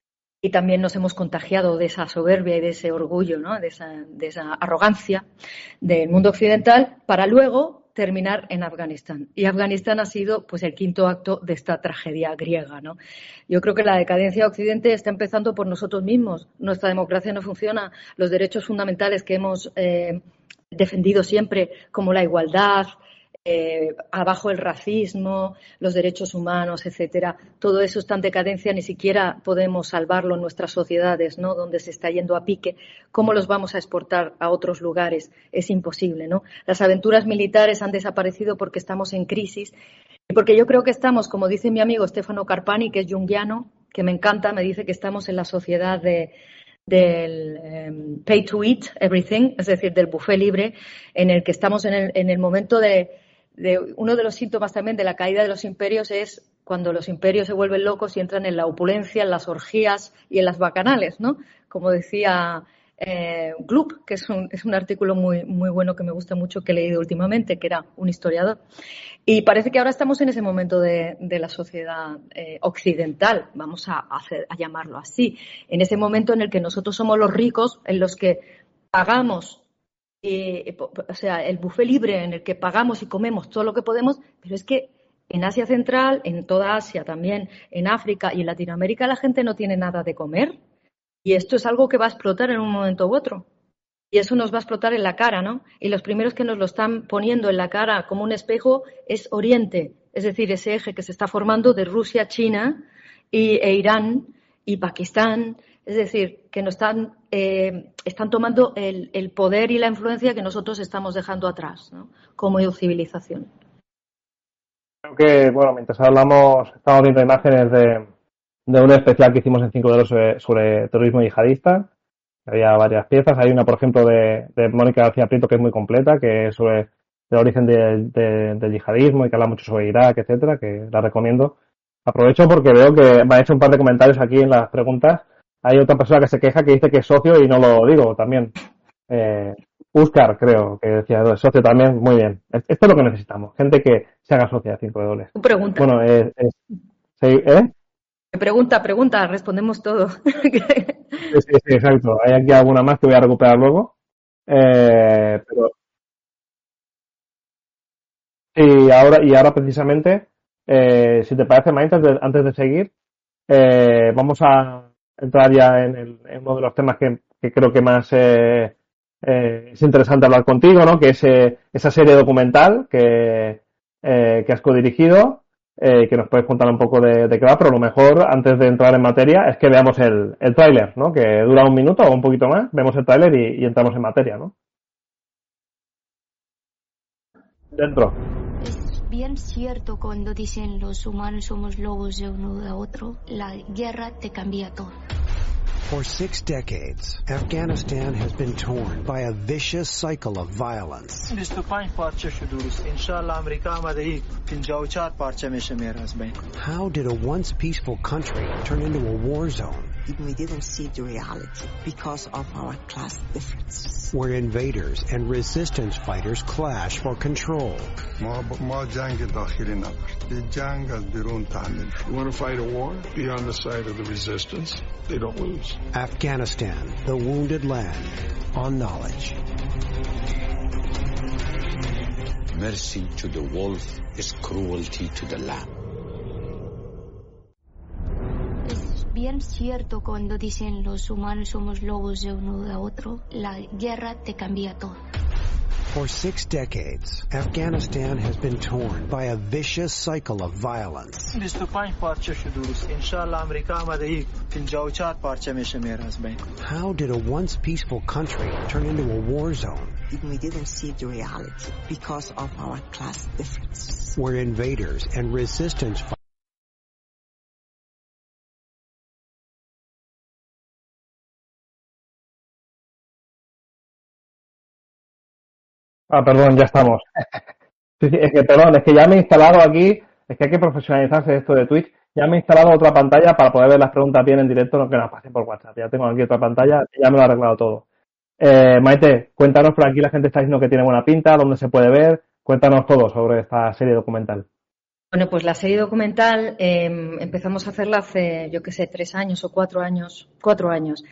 Y también nos hemos contagiado de esa soberbia y de ese orgullo, ¿no? De esa, de esa arrogancia del mundo occidental, para luego terminar en Afganistán. Y Afganistán ha sido pues el quinto acto de esta tragedia griega, ¿no? Yo creo que la decadencia de Occidente está empezando por nosotros mismos. Nuestra democracia no funciona. Los derechos fundamentales que hemos eh, defendido siempre, como la igualdad, eh, abajo el racismo, los derechos humanos, etcétera, todo eso está en decadencia, ni siquiera podemos salvarlo en nuestras sociedades, ¿no? Donde se está yendo a pique. ¿Cómo los vamos a exportar a otros lugares? Es imposible, ¿no? Las aventuras militares han desaparecido porque estamos en crisis y porque yo creo que estamos, como dice mi amigo Stefano Carpani, que es junguiano, que me encanta, me dice que estamos en la sociedad de del um, pay to eat everything, es decir, del buffet libre, en el que estamos en el, en el momento de De, uno de los síntomas también de la caída de los imperios es cuando los imperios se vuelven locos y entran en la opulencia, en las orgías y en las bacanales, ¿no? Como decía eh, Gluck, que es un, es un artículo muy, muy bueno que me gusta mucho, que he leído últimamente, que era un historiador. Y parece que ahora estamos en ese momento de, de la sociedad eh, occidental, vamos a, hacer, a llamarlo así, en ese momento en el que nosotros somos los ricos, en los que pagamos. Eh, o sea, el buffet libre en el que pagamos y comemos todo lo que podemos, pero es que en Asia Central, en toda Asia también, en África y en Latinoamérica la gente no tiene nada de comer y esto es algo que va a explotar en un momento u otro y eso nos va a explotar en la cara, ¿no? Y los primeros que nos lo están poniendo en la cara como un espejo es Oriente, es decir, ese eje que se está formando de Rusia, China y, e Irán y Pakistán. Es decir, que nos están, eh, están tomando el, el poder y la influencia que nosotros estamos dejando atrás, ¿no? Como civilización. Creo que, bueno, mientras hablamos, estamos viendo imágenes de, de un especial que hicimos en cinco de oro sobre, sobre terrorismo yihadista. Había varias piezas. Hay una, por ejemplo, de, de Mónica García Prieto, que es muy completa, que es sobre el origen de, de, del yihadismo y que habla mucho sobre Irak, etcétera, que la recomiendo. Aprovecho porque veo que me han hecho un par de comentarios aquí en las preguntas. Hay otra persona que se queja que dice que es socio y no lo digo también. Eh, Óscar, creo, que decía, socio también, muy bien. Esto es lo que necesitamos, gente que se haga socia de cinco dólares. Tu pregunta. Bueno, eh, eh, ¿sí? ¿eh? Pregunta, pregunta, respondemos todo. Sí, sí, sí, exacto. Hay aquí alguna más que voy a recuperar luego. Eh, pero... Y ahora, y ahora precisamente, eh, si te parece, Maite, antes de, antes de seguir, eh, vamos a entrar ya en, el, en uno de los temas que, que creo que más eh, eh, es interesante hablar contigo, ¿no? Que es eh, esa serie documental que, eh, que has codirigido, eh, que nos puedes contar un poco de, de qué va, pero lo mejor, antes de entrar en materia, es que veamos el, el tráiler, ¿no? Que dura un minuto o un poquito más, vemos el tráiler y, y entramos en materia, ¿no? Dentro. Es bien cierto cuando dicen los humanos somos lobos de uno a otro. La guerra te cambia todo. For six decades, Afghanistan has been torn by a vicious cycle of violence. How did a once peaceful country turn into a war zone? We didn't see the reality because of our class difference. Where invaders and resistance fighters clash for control. You want to fight a war? Be on the side of the resistance. They don't lose. Afghanistan, the wounded land, on Knowledge. Mercy to the wolf is cruelty to the lamb. Es bien cierto cuando dicen los humanos somos lobos de uno a otro. La guerra te cambia todo. For six decades, Afghanistan has been torn by a vicious cycle of violence. How did a once peaceful country turn into a war zone? We didn't see the reality because of our class difference. Where invaders and resistance fighters Ah, perdón, ya estamos. Sí, sí, es que, perdón, es que ya me he instalado aquí, es que hay que profesionalizarse esto de Twitch. Ya me he instalado otra pantalla para poder ver las preguntas bien en directo, no que las pasen por WhatsApp. Ya tengo aquí otra pantalla, ya me lo he arreglado todo. Eh, Maite, cuéntanos, por aquí la gente está diciendo que tiene buena pinta, dónde se puede ver. Cuéntanos todo sobre esta serie documental. Bueno, pues la serie documental eh, empezamos a hacerla hace, yo qué sé, tres años o cuatro años, cuatro años.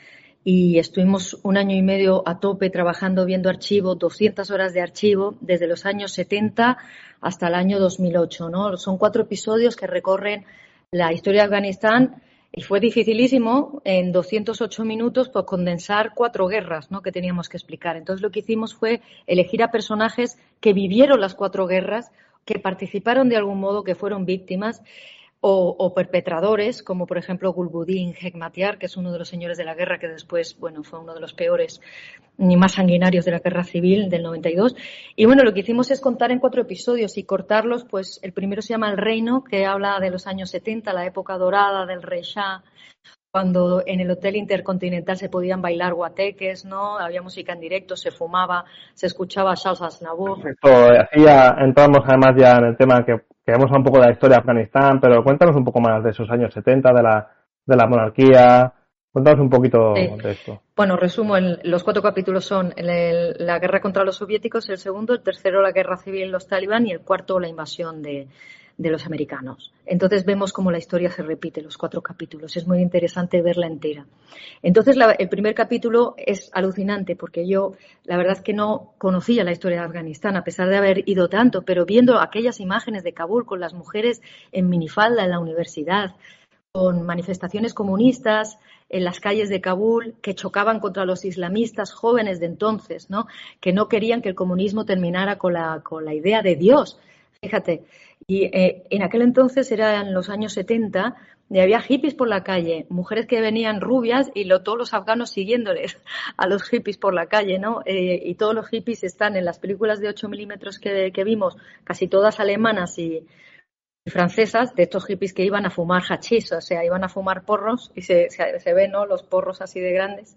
y estuvimos un año y medio a tope trabajando, viendo archivo, doscientas horas de archivo, desde los años setenta hasta el año dos mil ocho, ¿no? Son cuatro episodios que recorren la historia de Afganistán y fue dificilísimo en doscientos ocho minutos pues, condensar cuatro guerras, ¿no? que teníamos que explicar. Entonces lo que hicimos fue elegir a personajes que vivieron las cuatro guerras, que participaron de algún modo, que fueron víctimas o, o perpetradores, como por ejemplo Gulbuddin Hekmatyar, que es uno de los señores de la guerra que después, bueno, fue uno de los peores ni más sanguinarios de la guerra civil del noventa y dos. Y bueno, lo que hicimos es contar en cuatro episodios y cortarlos, pues el primero se llama El Reino, que habla de los años setenta, la época dorada del rey Shah, cuando en el Hotel Intercontinental se podían bailar guateques, ¿no? Había música en directo, se fumaba, se escuchaba a Charles Aznavour. Perfecto, así ya entramos además ya en el tema que queremos un poco de la historia de Afganistán, pero cuéntanos un poco más de esos años setenta, de la, de la monarquía. Cuéntanos un poquito sí. de esto. Bueno, resumo, el, los cuatro capítulos son el, el, la guerra contra los soviéticos, el segundo, el tercero la guerra civil, los talibán, y el cuarto la invasión de, de los americanos. Entonces vemos cómo la historia se repite, los cuatro capítulos. Es muy interesante verla entera. Entonces la, el primer capítulo es alucinante porque yo la verdad es que no conocía la historia de Afganistán a pesar de haber ido tanto, pero viendo aquellas imágenes de Kabul con las mujeres en minifalda en la universidad, con manifestaciones comunistas en las calles de Kabul que chocaban contra los islamistas jóvenes de entonces, ¿no? Que no querían que el comunismo terminara con la, con la idea de Dios. Fíjate, y eh, en aquel entonces eran los años setenta, y había hippies por la calle, mujeres que venían rubias y lo, todos los afganos siguiéndoles a los hippies por la calle, ¿no? Eh, y todos los hippies están en las películas de ocho milímetros que, que vimos, casi todas alemanas y francesas, de estos hippies que iban a fumar hachís, o sea, iban a fumar porros y se, se, se ven, ¿no?, los porros así de grandes.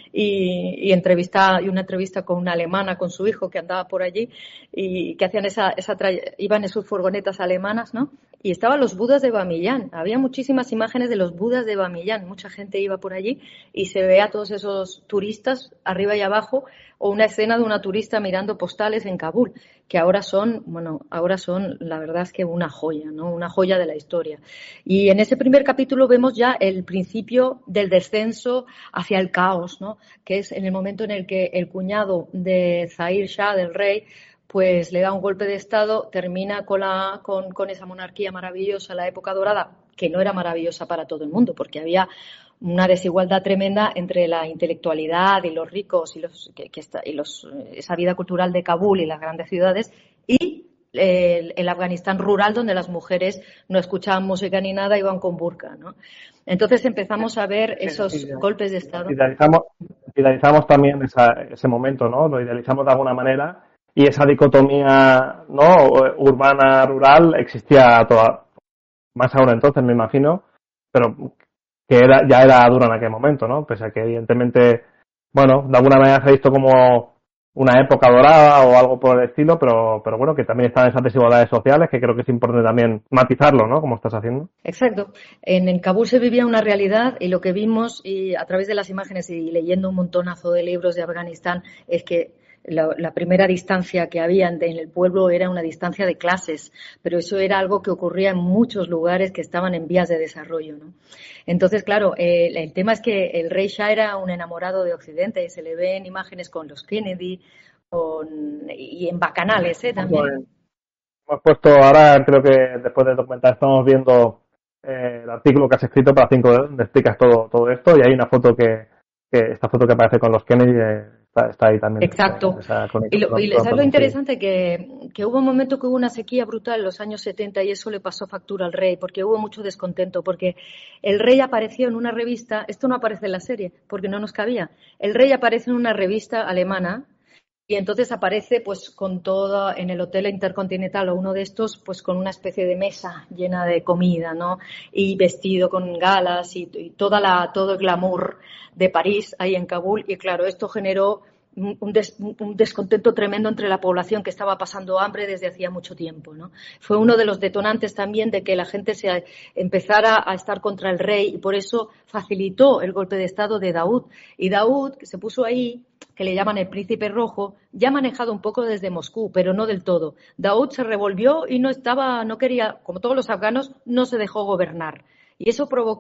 Y, y entrevista y una entrevista con una alemana con su hijo que andaba por allí y que hacían esa, esa iban en sus furgonetas alemanas, ¿no? Y estaban los budas de Bamiyan, había muchísimas imágenes de los budas de Bamiyan, mucha gente iba por allí y se ve a todos esos turistas arriba y abajo, o una escena de una turista mirando postales en Kabul, que ahora son, bueno, ahora son, la verdad es que una joya, ¿no? Una joya de la historia. Y en ese primer capítulo vemos ya el principio del descenso hacia el caos, ¿no? Que es en el momento en el que el cuñado de Zahir Shah, del rey, pues le da un golpe de estado, termina con, la, con, con esa monarquía maravillosa, la época dorada, que no era maravillosa para todo el mundo, porque había una desigualdad tremenda entre la intelectualidad y los ricos y, los, que, que está, y los, esa vida cultural de Kabul y las grandes ciudades, y el, el Afganistán rural, donde las mujeres no escuchaban música ni nada, iban con burka, ¿no? Entonces empezamos a ver esos sí, sí, golpes de estado. Idealizamos, idealizamos también esa, ese momento, ¿no? Lo idealizamos de alguna manera, y esa dicotomía, ¿no?, urbana-rural existía toda, más ahora entonces, me imagino, pero que era, ya era dura en aquel momento, ¿no? Pese a que evidentemente, bueno, de alguna manera se ha visto como una época dorada o algo por el estilo, pero, pero bueno, que también están esas desigualdades sociales, que creo que es importante también matizarlo, ¿no?, como estás haciendo. Exacto. En, en Kabul se vivía una realidad, y lo que vimos, y a través de las imágenes y leyendo un montonazo de libros de Afganistán, es que La, la primera distancia que había en el pueblo era una distancia de clases, pero eso era algo que ocurría en muchos lugares que estaban en vías de desarrollo, ¿no? Entonces, claro, eh, el tema es que el rey Shah era un enamorado de Occidente, y se le ven imágenes con los Kennedy, con, y en bacanales, ¿eh? También. Bueno, hemos puesto, ahora creo que después del documental estamos viendo eh, el artículo que has escrito para cinco, donde explicas todo, todo esto, y hay una foto que, que esta foto que aparece con los Kennedy, eh, Está, está ahí también. Exacto. Esa, esa y lo, y ¿sabes lo interesante? Que, que hubo un momento que hubo una sequía brutal en los años setenta, y eso le pasó factura al rey, porque hubo mucho descontento, porque el rey apareció en una revista, esto no aparece en la serie, porque no nos cabía, el rey aparece en una revista alemana, y entonces aparece pues con todo en el Hotel Intercontinental o uno de estos, pues con una especie de mesa llena de comida, ¿no? Y vestido con galas y, y toda la, todo el glamour de París ahí en Kabul. Y claro, esto generó un, des, un descontento tremendo entre la población, que estaba pasando hambre desde hacía mucho tiempo, ¿no? Fue uno de los detonantes también de que la gente se empezara a estar contra el rey, y por eso facilitó el golpe de estado de Daoud. Y Daoud, que se puso ahí, que le llaman el príncipe rojo, ya manejado un poco desde Moscú, pero no del todo. Daoud se revolvió y no estaba, no quería, como todos los afganos, no se dejó gobernar. Y eso provocó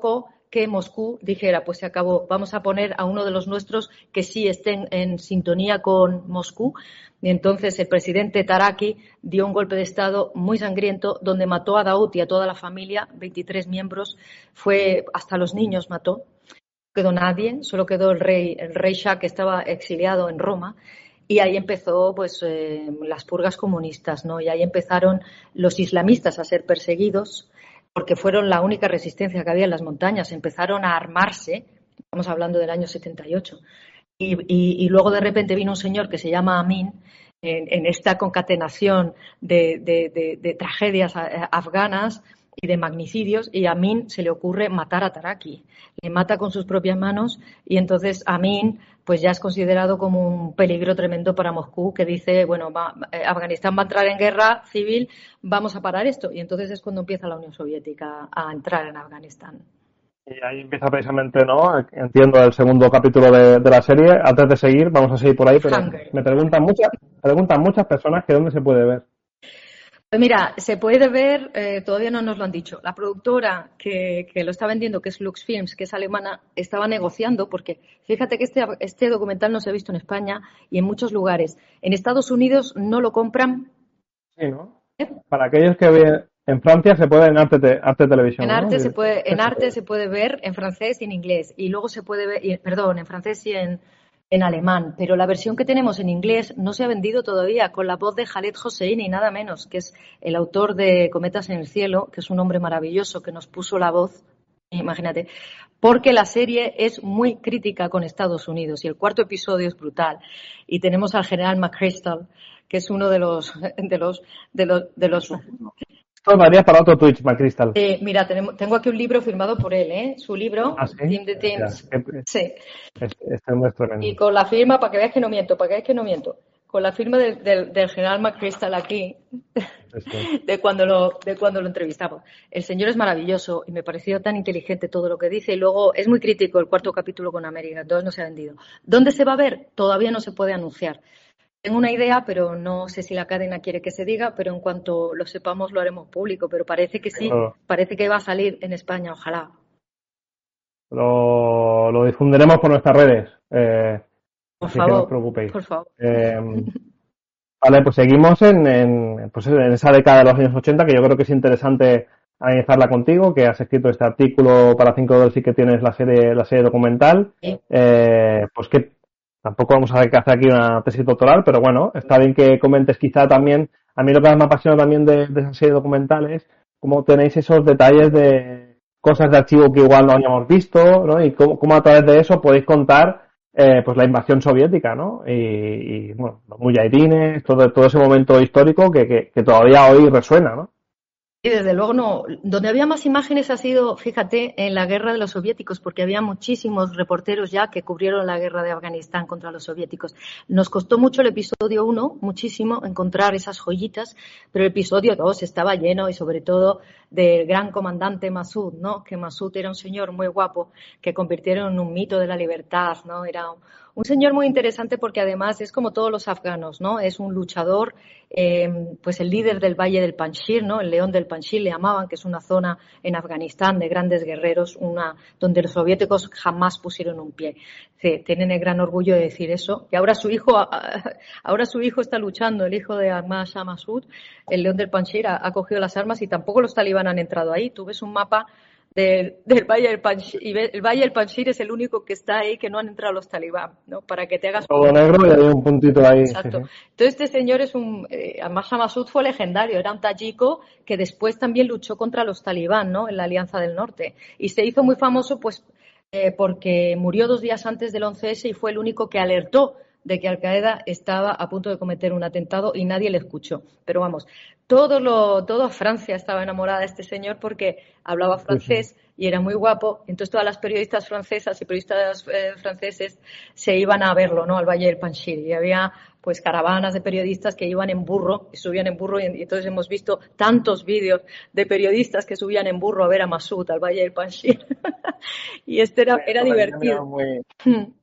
que Moscú dijera, pues se acabó, vamos a poner a uno de los nuestros que sí estén en sintonía con Moscú. Y entonces el presidente Taraki dio un golpe de Estado muy sangriento donde mató a Daoud y a toda la familia, veintitrés miembros, fue hasta los niños mató. No quedó nadie, solo quedó el rey, el rey Shah, que estaba exiliado en Roma. Y ahí empezó pues eh, las purgas comunistas, ¿no? Y ahí empezaron los islamistas a ser perseguidos porque fueron la única resistencia que había en las montañas. Empezaron a armarse, estamos hablando del año setenta y ocho. Y, y, y luego de repente vino un señor que se llama Amin, en, en esta concatenación de, de, de, de tragedias afganas y de magnicidios, y a Amin se le ocurre matar a Taraki. Le mata con sus propias manos y entonces Amin pues ya es considerado como un peligro tremendo para Moscú, que dice, bueno, va, Afganistán va a entrar en guerra civil, vamos a parar esto. Y entonces es cuando empieza la Unión Soviética a entrar en Afganistán. Y ahí empieza precisamente, ¿no? Entiendo el segundo capítulo de, de la serie. Antes de seguir, vamos a seguir por ahí, pero Hunger. me preguntan muchas, preguntan muchas personas que dónde se puede ver. Pues mira, se puede ver, eh, todavía no nos lo han dicho. La productora que, que lo está vendiendo, que es Lux Films, que es alemana, estaba negociando porque fíjate que este, este documental no se ha visto en España y en muchos lugares. En Estados Unidos no lo compran. Sí, ¿no? ¿Eh? Para aquellos que ven. En Francia se puede en Arte, te, arte Televisión. En Arte ¿no? se puede, en Arte se puede ver en francés y en inglés. Y luego se puede ver, y, perdón, en francés y en, en alemán. Pero la versión que tenemos en inglés no se ha vendido todavía, con la voz de Khaled Hosseini, nada menos, que es el autor de Cometas en el cielo, que es un hombre maravilloso que nos puso la voz. Imagínate. Porque la serie es muy crítica con Estados Unidos y el cuarto episodio es brutal. Y tenemos al general McChrystal, que es uno de los, de los, de los, de los, Esto daría para otro Twitch, McChrystal. Eh, mira, tenemos, tengo aquí un libro firmado por él, ¿eh? Su libro, ¿Ah, sí? Team the Teams. Sí. Este es nuestro tremendo. Y con la firma, para que veas que no miento, para que veas que no miento, con la firma del, del, del general McChrystal aquí, sí. de cuando lo, de cuando lo entrevistamos. El señor es maravilloso y me pareció tan inteligente todo lo que dice. Y luego es muy crítico el cuarto capítulo con América, entonces no se ha vendido. ¿Dónde se va a ver? Todavía no se puede anunciar. Tengo una idea, pero no sé si la cadena quiere que se diga, pero en cuanto lo sepamos lo haremos público. Pero parece que sí, claro. Parece que va a salir en España, ojalá. Lo, lo difundiremos por nuestras redes. Eh, por favor, no os preocupéis. Por favor. Eh, vale, pues seguimos en, en, pues en esa década de los años ochenta, que yo creo que es interesante analizarla contigo, que has escrito este artículo para cinco dólares y que tienes la serie, la serie documental. Sí. Eh, pues que tampoco vamos a hacer aquí una tesis doctoral, pero bueno, está bien que comentes quizá también, a mí lo que más me apasiona también de, de esa serie documental es cómo tenéis esos detalles de cosas de archivo que igual no habíamos visto, ¿no? Y cómo, cómo a través de eso podéis contar eh, pues la invasión soviética, ¿no? Y, y bueno, los mujahidines, todo, todo ese momento histórico que, que, que todavía hoy resuena, ¿no? Y desde luego no. Donde había más imágenes ha sido, fíjate, en la guerra de los soviéticos, porque había muchísimos reporteros ya que cubrieron la guerra de Afganistán contra los soviéticos. Nos costó mucho el episodio uno, muchísimo, encontrar esas joyitas, pero el episodio dos estaba lleno y sobre todo del gran comandante Massoud, ¿no? Que Massoud era un señor muy guapo que convirtieron en un mito de la libertad, ¿no? Era un, un señor muy interesante porque además es como todos los afganos, ¿no? Es un luchador, eh, pues el líder del Valle del Panjshir, ¿no? El León del Panjshir le llamaban, que es una zona en Afganistán de grandes guerreros, una donde los soviéticos jamás pusieron un pie. Sí, tienen el gran orgullo de decir eso. Y ahora su hijo, ahora su hijo está luchando, el hijo de Ahmad Shah Massoud, el León del Panjshir, ha, ha cogido las armas y tampoco los talibán han entrado ahí. Tú ves un mapa del, del Valle del Panjshir y el Valle del Panjshir es el único que está ahí que no han entrado los talibán, ¿no? Para que te hagas todo negro y hay un puntito ahí. Exacto. Sí, sí. Entonces este señor es un, eh, Ahmad Shah Massoud fue legendario, era un tayiko que después también luchó contra los talibán, ¿no? En la Alianza del Norte y se hizo muy famoso, pues, eh, porque murió dos días antes del once ese y fue el único que alertó de que Al-Qaeda estaba a punto de cometer un atentado y nadie le escuchó. Pero vamos, todo lo, toda Francia estaba enamorada de este señor porque hablaba francés y era muy guapo. Entonces todas las periodistas francesas y periodistas eh, franceses se iban a verlo, ¿no? Al Valle del Panjshir. Y había pues caravanas de periodistas que iban en burro y subían en burro y, y entonces hemos visto tantos vídeos de periodistas que subían en burro a ver a Massoud al Valle del Panjshir. Y esto era, era divertido. Muy,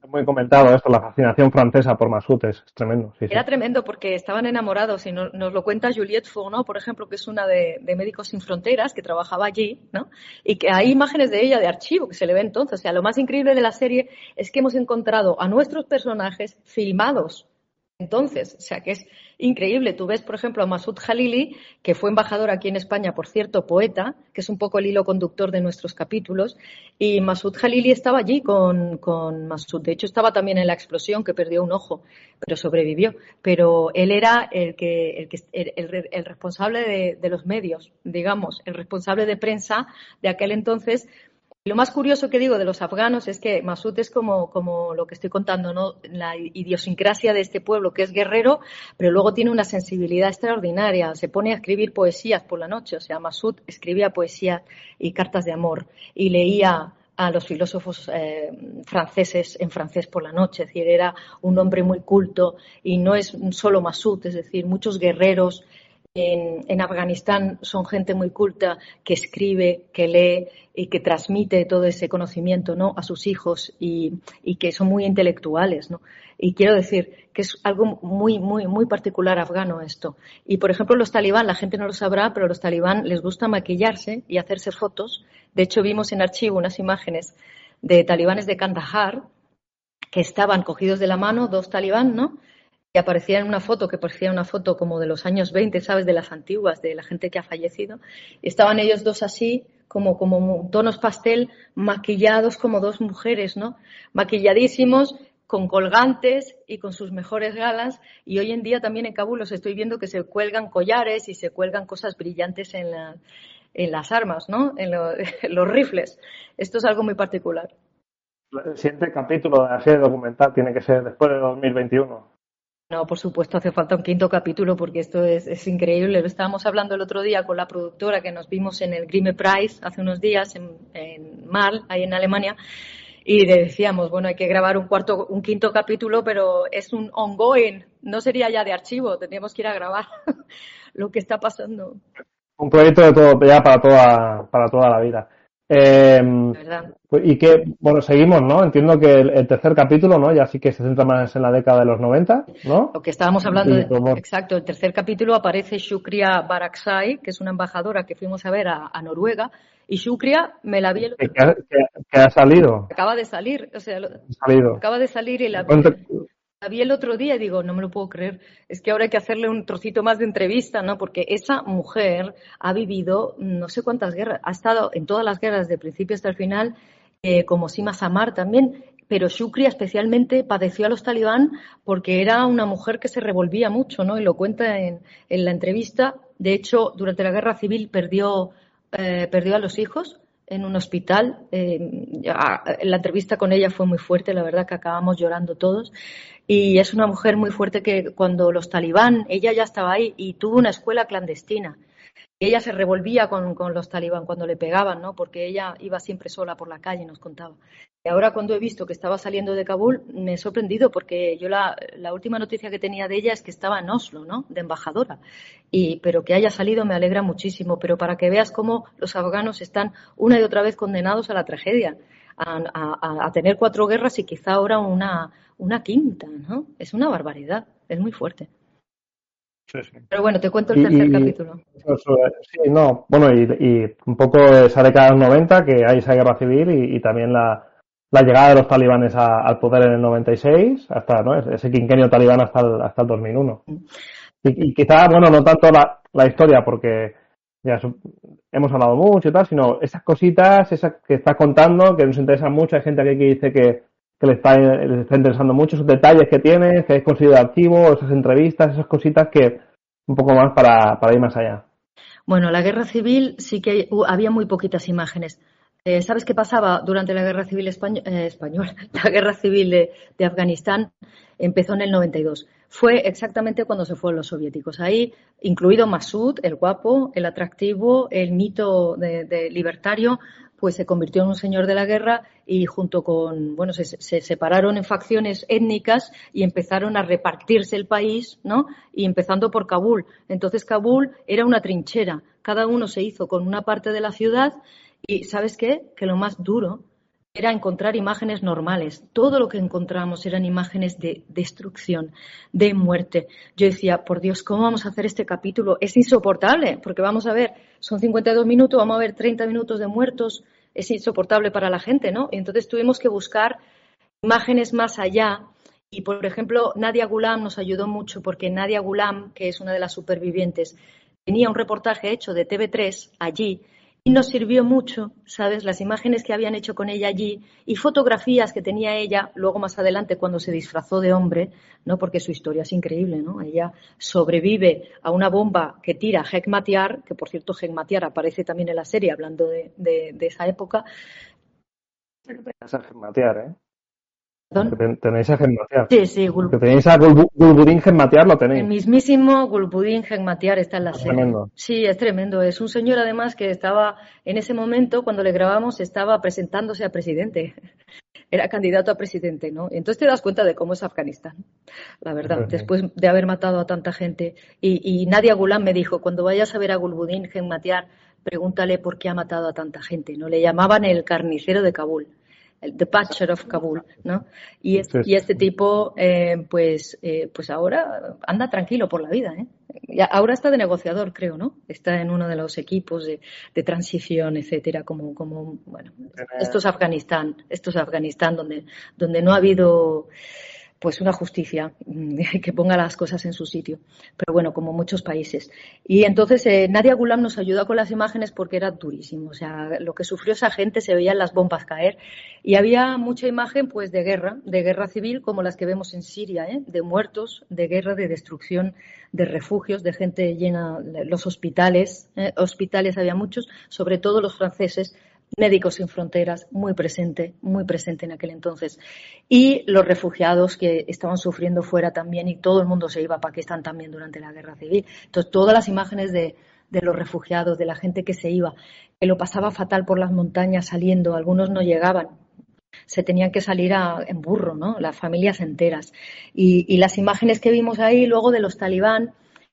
Muy comentado esto, la fascinación francesa por Massoud es, es tremendo. Sí, Era sí. tremendo porque estaban enamorados y nos, nos lo cuenta Juliette Fourneau, por ejemplo, que es una de, de Médicos Sin Fronteras que trabajaba allí, ¿no? Y que hay imágenes de ella de archivo que se le ve entonces. O sea, lo más increíble de la serie es que hemos encontrado a nuestros personajes filmados entonces, o sea que es increíble. Tú ves, por ejemplo, a Massoud Jalili, que fue embajador aquí en España, por cierto, poeta, que es un poco el hilo conductor de nuestros capítulos, y Massoud Jalili estaba allí con, con Massoud. De hecho, estaba también en la explosión, que perdió un ojo, pero sobrevivió. Pero él era el que el, que, el, el, el responsable de, de los medios, digamos, el responsable de prensa de aquel entonces. Lo más curioso que digo de los afganos es que Massoud es como, como lo que estoy contando, ¿no? La idiosincrasia de este pueblo, que es guerrero, pero luego tiene una sensibilidad extraordinaria. Se pone a escribir poesías por la noche. O sea, Massoud escribía poesía y cartas de amor y leía a los filósofos eh, franceses en francés por la noche. Es decir, era un hombre muy culto y no es solo Massoud, es decir, muchos guerreros En, en Afganistán son gente muy culta que escribe, que lee y que transmite todo ese conocimiento, ¿no? A sus hijos y, y que son muy intelectuales, ¿no? Y quiero decir que es algo muy, muy, muy particular afgano esto. Y, por ejemplo, los talibán, la gente no lo sabrá, pero los talibán les gusta maquillarse y hacerse fotos. De hecho, vimos en archivo unas imágenes de talibanes de Kandahar que estaban cogidos de la mano, dos talibán, ¿no? Que aparecía en una foto, que parecía una foto como de los años veinte, ¿sabes? De las antiguas, de la gente que ha fallecido. Estaban ellos dos así, como, como tonos pastel, maquillados como dos mujeres, ¿no? Maquilladísimos, con colgantes y con sus mejores galas. Y hoy en día también en Kabul los estoy viendo que se cuelgan collares y se cuelgan cosas brillantes en, la, en las armas, ¿no? En, lo, en los rifles. Esto es algo muy particular. El siguiente capítulo de la serie documental tiene que ser después de dos mil veintiuno. No, por supuesto, hace falta un quinto capítulo porque esto es, es increíble. Lo estábamos hablando el otro día con la productora que nos vimos en el Grimme Prize hace unos días en, en Mal, ahí en Alemania, y le decíamos, bueno, hay que grabar un cuarto, un quinto capítulo, pero es un ongoing, no sería ya de archivo, tendríamos que ir a grabar lo que está pasando. Un proyecto de todo ya para toda, para toda la vida. Eh, y que, bueno, seguimos, ¿no? Entiendo que el, el tercer capítulo, ¿no? Ya sí que se centra más en la década de los noventa, ¿no? Lo que estábamos hablando, de, como... exacto, el tercer capítulo aparece Shukria Baraksai, que es una embajadora que fuimos a ver a, a Noruega, y Shukria me la vi el otro... que, ha, que, que ha salido. Acaba de salir, o sea, lo, salido. acaba de salir y la vi, la vi el otro día y digo, no me lo puedo creer, es que ahora hay que hacerle un trocito más de entrevista, ¿no? Porque esa mujer ha vivido no sé cuántas guerras, ha estado en todas las guerras de principio hasta el final, eh, como Sima Samar también, pero Shukria especialmente padeció a los talibán porque era una mujer que se revolvía mucho, ¿no? Y lo cuenta en, en la entrevista. De hecho, durante la guerra civil perdió, eh, perdió a los hijos en un hospital. Eh, ya, la entrevista con ella fue muy fuerte, la verdad que acabamos llorando todos. Y es una mujer muy fuerte que cuando los talibán, ella ya estaba ahí y tuvo una escuela clandestina. Y ella se revolvía con, con los talibán cuando le pegaban, ¿no? Porque ella iba siempre sola por la calle, nos contaba. Y ahora cuando he visto que estaba saliendo de Kabul, me he sorprendido porque yo la, la última noticia que tenía de ella es que estaba en Oslo, ¿no? De embajadora. Y, pero que haya salido me alegra muchísimo. Pero para que veas cómo los afganos están una y otra vez condenados a la tragedia, a, a, a tener cuatro guerras y quizá ahora una, una quinta, ¿no? Es una barbaridad, es muy fuerte. Sí, sí. Pero bueno, te cuento el tercer y, capítulo. Sí, no, bueno, y, y un poco esa década de los noventa, que hay esa guerra civil y, y también la, la llegada de los talibanes a, al poder en el noventa y seis, hasta, ¿no? Ese quinquenio talibán hasta el, hasta el dos mil uno. Y, y quizá, bueno, no tanto la, la historia, porque ya hemos hablado mucho y tal, sino esas cositas, esas que estás contando, que nos interesan mucho. Hay gente aquí que dice que que le está, le está interesando mucho, esos detalles que tienes, que habéis conseguido archivo, esas entrevistas, esas cositas que un poco más para, para ir más allá. Bueno, la guerra civil sí que hay, había muy poquitas imágenes. Eh, ¿Sabes qué pasaba durante la guerra civil español, eh, español? La guerra civil de, de Afganistán empezó en el noventa y dos. Fue exactamente cuando se fueron los soviéticos. Ahí, incluido Massoud, el guapo, el atractivo, el mito de, de libertario, pues se convirtió en un señor de la guerra y junto con, bueno, se, se separaron en facciones étnicas y empezaron a repartirse el país, ¿no? Y empezando por Kabul. Entonces Kabul era una trinchera. Cada uno se hizo con una parte de la ciudad y, ¿sabes qué? Que lo más duro era encontrar imágenes normales. Todo lo que encontramos eran imágenes de destrucción, de muerte. Yo decía, por Dios, ¿cómo vamos a hacer este capítulo? Es insoportable, porque vamos a ver, son cincuenta y dos minutos, vamos a ver treinta minutos de muertos. Es insoportable para la gente, ¿no? Y entonces tuvimos que buscar imágenes más allá. Y, por ejemplo, Nadia Ghulam nos ayudó mucho, porque Nadia Ghulam, que es una de las supervivientes, tenía un reportaje hecho de T V tres allí, y nos sirvió mucho, ¿sabes? Las imágenes que habían hecho con ella allí y fotografías que tenía ella luego más adelante cuando se disfrazó de hombre, ¿no? Porque su historia es increíble, ¿no? Ella sobrevive a una bomba que tira Hekmatyar, que por cierto Hekmatyar aparece también en la serie hablando de, de, de esa época. Esa Hekmatyar, ¿eh? ¿Perdón? Tenéis a Hekmatyar. Sí, sí. Gul... Que tenéis a Gul Gulbuddin Hekmatyar, lo tenéis. El mismísimo Gulbuddin Hekmatyar está en la es serie. Tremendo. Sí, es tremendo. Es un señor, además, que estaba, en ese momento, cuando le grabamos, estaba presentándose a presidente. Era candidato a presidente, ¿no? Entonces te das cuenta de cómo es Afganistán, la verdad, uh-huh. Después de haber matado a tanta gente. Y, y Nadia Ghulam me dijo, cuando vayas a ver a Gulbuddin Hekmatyar, pregúntale por qué ha matado a tanta gente, ¿no? Le llamaban el carnicero de Kabul. The Butcher of Kabul, ¿no? Y, es, y este tipo, eh, pues, eh, pues ahora anda tranquilo por la vida, ¿eh? Y ahora está de negociador, creo, ¿no? Está en uno de los equipos de, de transición, etcétera, como, como, bueno, esto es Afganistán, esto es Afganistán donde, donde no ha habido, pues, una justicia que ponga las cosas en su sitio. Pero bueno, como muchos países. Y entonces eh, Nadia Ghulam nos ayudó con las imágenes porque era durísimo. O sea, lo que sufrió esa gente, se veían las bombas caer. Y había mucha imagen, pues, de guerra, de guerra civil, como las que vemos en Siria, ¿eh? De muertos, de guerra, de destrucción, de refugios, de gente llena, los hospitales, ¿eh? Hospitales había muchos, sobre todo los franceses. Médicos Sin Fronteras, muy presente, muy presente en aquel entonces. Y los refugiados que estaban sufriendo fuera también, y todo el mundo se iba a Pakistán también durante la guerra civil. Entonces, todas las imágenes de, de los refugiados, de la gente que se iba, que lo pasaba fatal por las montañas saliendo, algunos no llegaban. Se tenían que salir a, en burro, ¿no? Las familias enteras. Y, y las imágenes que vimos ahí luego de los talibán,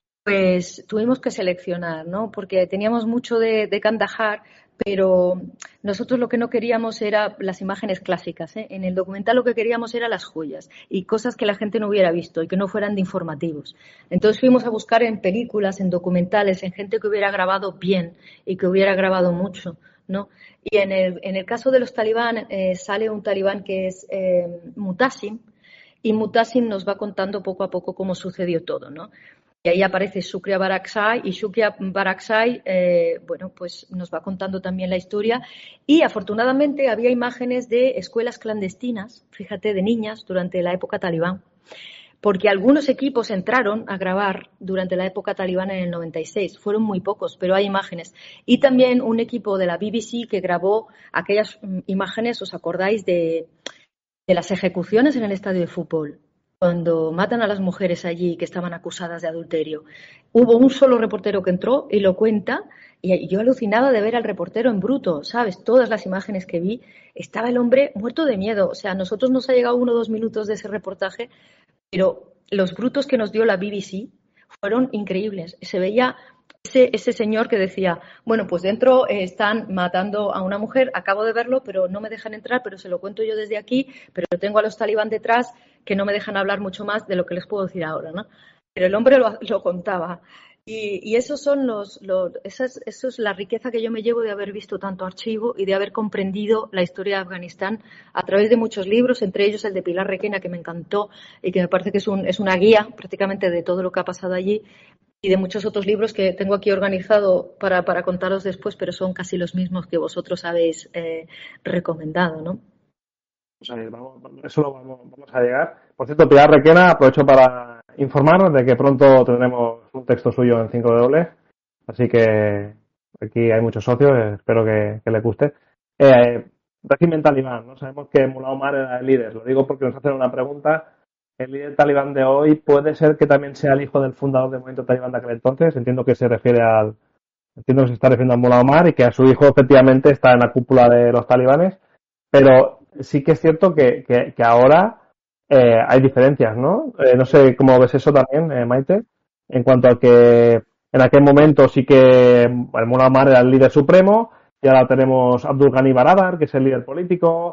pues tuvimos que seleccionar, ¿no? Porque teníamos mucho de, de Kandahar, pero nosotros lo que no queríamos era las imágenes clásicas, ¿eh? En el documental lo que queríamos era las joyas y cosas que la gente no hubiera visto y que no fueran de informativos. Entonces fuimos a buscar en películas, en documentales, en gente que hubiera grabado bien y que hubiera grabado mucho, ¿no? Y en el, en el caso de los talibán eh, sale un talibán que es eh, Mutasim, y Mutasim nos va contando poco a poco cómo sucedió todo, ¿no? Y ahí aparece Shukriya Barakzai y Shukriya Barakzai, eh, bueno, pues nos va contando también la historia. Y afortunadamente había imágenes de escuelas clandestinas, fíjate, de niñas durante la época talibán. Porque algunos equipos entraron a grabar durante la época talibán en el noventa y seis. Fueron muy pocos, pero hay imágenes. Y también un equipo de la B B C que grabó aquellas imágenes, ¿os acordáis de, de las ejecuciones en el estadio de fútbol? Cuando matan a las mujeres allí que estaban acusadas de adulterio. Hubo un solo reportero que entró y lo cuenta, y yo alucinaba de ver al reportero en bruto, ¿sabes? Todas las imágenes que vi, estaba el hombre muerto de miedo. O sea, a nosotros nos ha llegado uno o dos minutos de ese reportaje, pero los brutos que nos dio la B B C fueron increíbles. Se veía ese, ese señor que decía, bueno, pues dentro eh, están matando a una mujer, acabo de verlo, pero no me dejan entrar, pero se lo cuento yo desde aquí, pero tengo a los talibán detrás que no me dejan hablar mucho más de lo que les puedo decir ahora, ¿no? Pero el hombre lo, lo contaba. Y, y esos son los, los esa es, eso es la riqueza que yo me llevo de haber visto tanto archivo y de haber comprendido la historia de Afganistán a través de muchos libros, entre ellos el de Pilar Requena, que me encantó y que me parece que es, un, es una guía prácticamente de todo lo que ha pasado allí, y de muchos otros libros que tengo aquí organizado para, para contaros después, pero son casi los mismos que vosotros habéis eh, recomendado, ¿no? O sea, vamos, eso lo vamos, vamos a llegar. Por cierto, Pilar Requena, aprovecho para informaros de que pronto tendremos un texto suyo en cinco W, así que aquí hay muchos socios, espero que, que les guste. Eh, régimen talibán, ¿no? Sabemos que Mullah Omar era el líder, lo digo porque nos hacen una pregunta. El líder talibán de hoy puede ser que también sea el hijo del fundador del movimiento talibán de aquel entonces. Entiendo que se refiere al, entiendo que se está refiriendo a Mullah Omar y que a su hijo efectivamente está en la cúpula de los talibanes, pero sí que es cierto que, que, que ahora eh, hay diferencias, ¿no? Eh, no sé cómo ves eso también, eh, Maite, en cuanto a que en aquel momento sí que el Mullah Omar era el líder supremo y ahora tenemos Abdul Ghani Baradar, que es el líder político,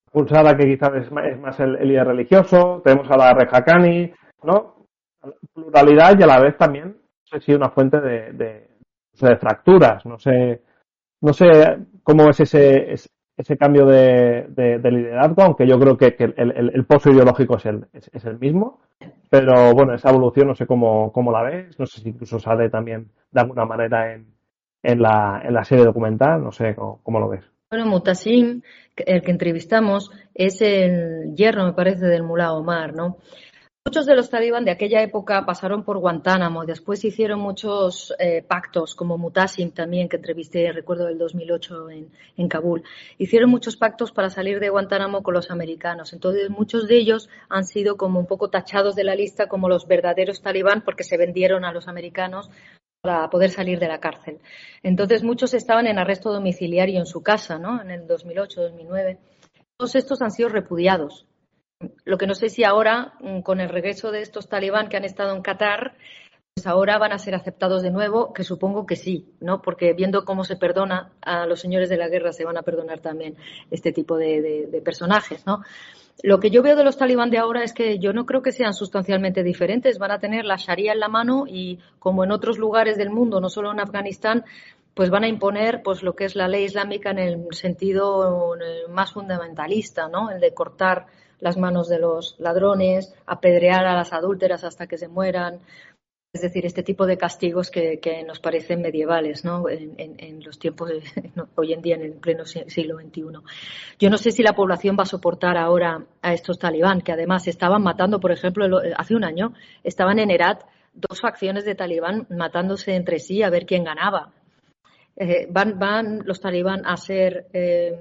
Pulsada, que quizás es más, es más el, el líder religioso, tenemos a la Reja Khani, ¿no? Pluralidad y a la vez también, no sé si una fuente de, de, de fracturas, no sé, no sé cómo es ese, ese cambio de, de, de liderazgo, aunque yo creo que, que el, el, el pozo ideológico es el, es, es el mismo, pero bueno, esa evolución no sé cómo, cómo la ves, no sé si incluso sale también de alguna manera en, en, la, en la serie documental, no sé cómo, cómo lo ves. Bueno, Mutasim, el que entrevistamos, es el yerno, me parece, del mulá Omar, ¿no? Muchos de los talibán de aquella época pasaron por Guantánamo, después hicieron muchos eh, pactos, como Mutasim también, que entrevisté, recuerdo, del dos mil ocho en, en Kabul. Hicieron muchos pactos para salir de Guantánamo con los americanos. Entonces, muchos de ellos han sido como un poco tachados de la lista como los verdaderos talibán porque se vendieron a los americanos para poder salir de la cárcel. Entonces, muchos estaban en arresto domiciliario en su casa, ¿no? En el dos mil ocho, dos mil nueve. Todos estos han sido repudiados. Lo que no sé si ahora, con el regreso de estos talibán que han estado en Qatar, pues ahora van a ser aceptados de nuevo, que supongo que sí, ¿no? Porque viendo cómo se perdona a los señores de la guerra, se van a perdonar también este tipo de, de, de personajes, ¿no? Lo que yo veo de los talibán de ahora es que yo no creo que sean sustancialmente diferentes. Van a tener la Sharia en la mano y, como en otros lugares del mundo, no solo en Afganistán, pues van a imponer pues lo que es la ley islámica en el sentido más fundamentalista, ¿no? El de cortar las manos de los ladrones, apedrear a las adúlteras hasta que se mueran. Es decir, este tipo de castigos que, que nos parecen medievales, ¿no? En, en, en los tiempos, de, no, hoy en día, en el pleno siglo veintiuno. Yo no sé si la población va a soportar ahora a estos talibán, que además estaban matando, por ejemplo, hace un año, estaban en Herat dos facciones de talibán matándose entre sí a ver quién ganaba. Eh, van, van los talibán a ser eh,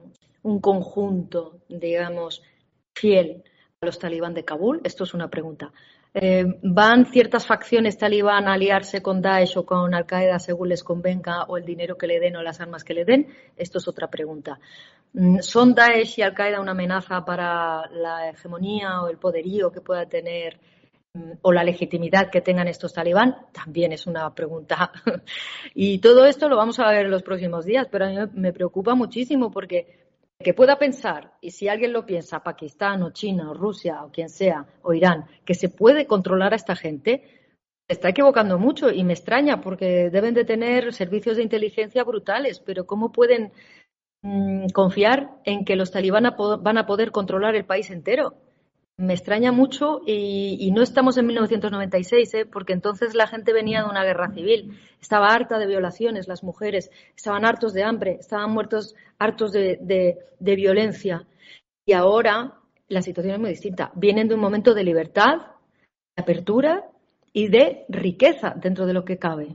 un conjunto, digamos, fiel a los talibán de Kabul. Esto es una pregunta. Eh, ¿Van ciertas facciones talibán a aliarse con Daesh o con Al-Qaeda según les convenga, o el dinero que le den o las armas que le den? Esto es otra pregunta. ¿Son Daesh y Al-Qaeda una amenaza para la hegemonía o el poderío que pueda tener o la legitimidad que tengan estos talibán? También es una pregunta. Y todo esto lo vamos a ver en los próximos días, pero a mí me preocupa muchísimo porque que pueda pensar, y si alguien lo piensa, Pakistán o China o Rusia o quien sea, o Irán, que se puede controlar a esta gente, se está equivocando mucho y me extraña porque deben de tener servicios de inteligencia brutales, pero ¿cómo pueden mmm, confiar en que los talibán van a poder controlar el país entero? Me extraña mucho y, y no estamos en mil novecientos noventa y seis, ¿eh? Porque entonces la gente venía de una guerra civil, estaba harta de violaciones, las mujeres estaban hartos de hambre, estaban muertos, hartos de, de, de violencia. Y ahora la situación es muy distinta. Vienen de un momento de libertad, de apertura y de riqueza dentro de lo que cabe.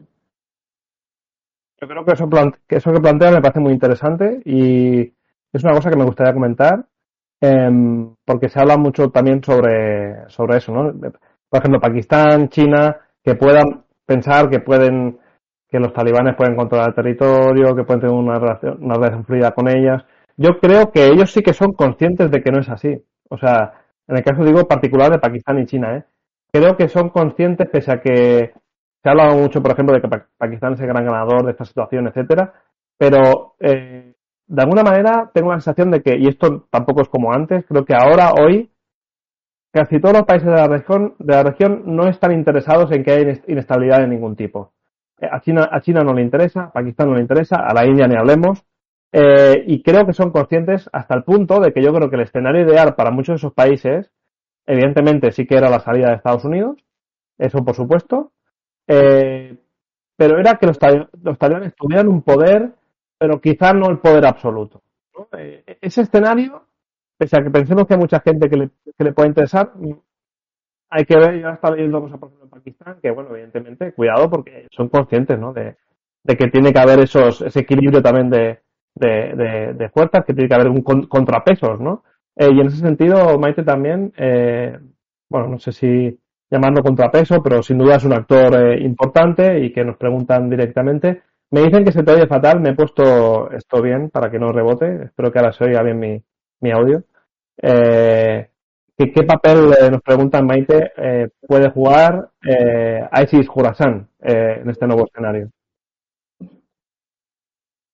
Yo creo que eso, plante- que eso que plantea me parece muy interesante y es una cosa que me gustaría comentar. Eh, porque se habla mucho también sobre, sobre eso, ¿no? Por ejemplo, Pakistán, China, que puedan pensar que pueden, que los talibanes pueden controlar el territorio, que pueden tener una relación, una relación fluida con ellas. Yo creo que ellos sí que son conscientes de que no es así. O sea, en el caso, digo, particular de Pakistán y China, ¿eh? Creo que son conscientes, pese a que se ha hablado mucho, por ejemplo, de que Pakistán es el gran ganador de esta situación, etcétera, pero eh, de alguna manera tengo la sensación de que, y esto tampoco es como antes, creo que ahora, hoy, casi todos los países de la región, de la región no están interesados en que haya inestabilidad de ningún tipo. A China, a China no le interesa, a Pakistán no le interesa, a la India ni hablemos, eh, y creo que son conscientes hasta el punto de que yo creo que el escenario ideal para muchos de esos países, evidentemente sí que era la salida de Estados Unidos, eso por supuesto, eh, pero era que los, tal- los talibanes tuvieran un poder, pero quizá no el poder absoluto, ¿no? Eh, ese escenario, pese a que pensemos que hay mucha gente que le, que le puede interesar, hay que ver, yo hasta leyendo cosas, por ejemplo, en Pakistán, que bueno, evidentemente, cuidado porque son conscientes, ¿no? De, de que tiene que haber esos, ese equilibrio también de, de, de, de fuerzas, que tiene que haber un con, contrapesos, ¿no? Eh, y en ese sentido, Maite también, eh, bueno, no sé si llamarlo contrapeso, pero sin duda es un actor eh, importante y que nos preguntan directamente. Me dicen que se te oye fatal, me he puesto esto bien para que no rebote, espero que ahora se oiga bien mi, mi audio. Eh, ¿qué, ¿Qué papel, eh, nos preguntan, Maite, eh, puede jugar eh, ISIS Khorasan eh, en este nuevo escenario?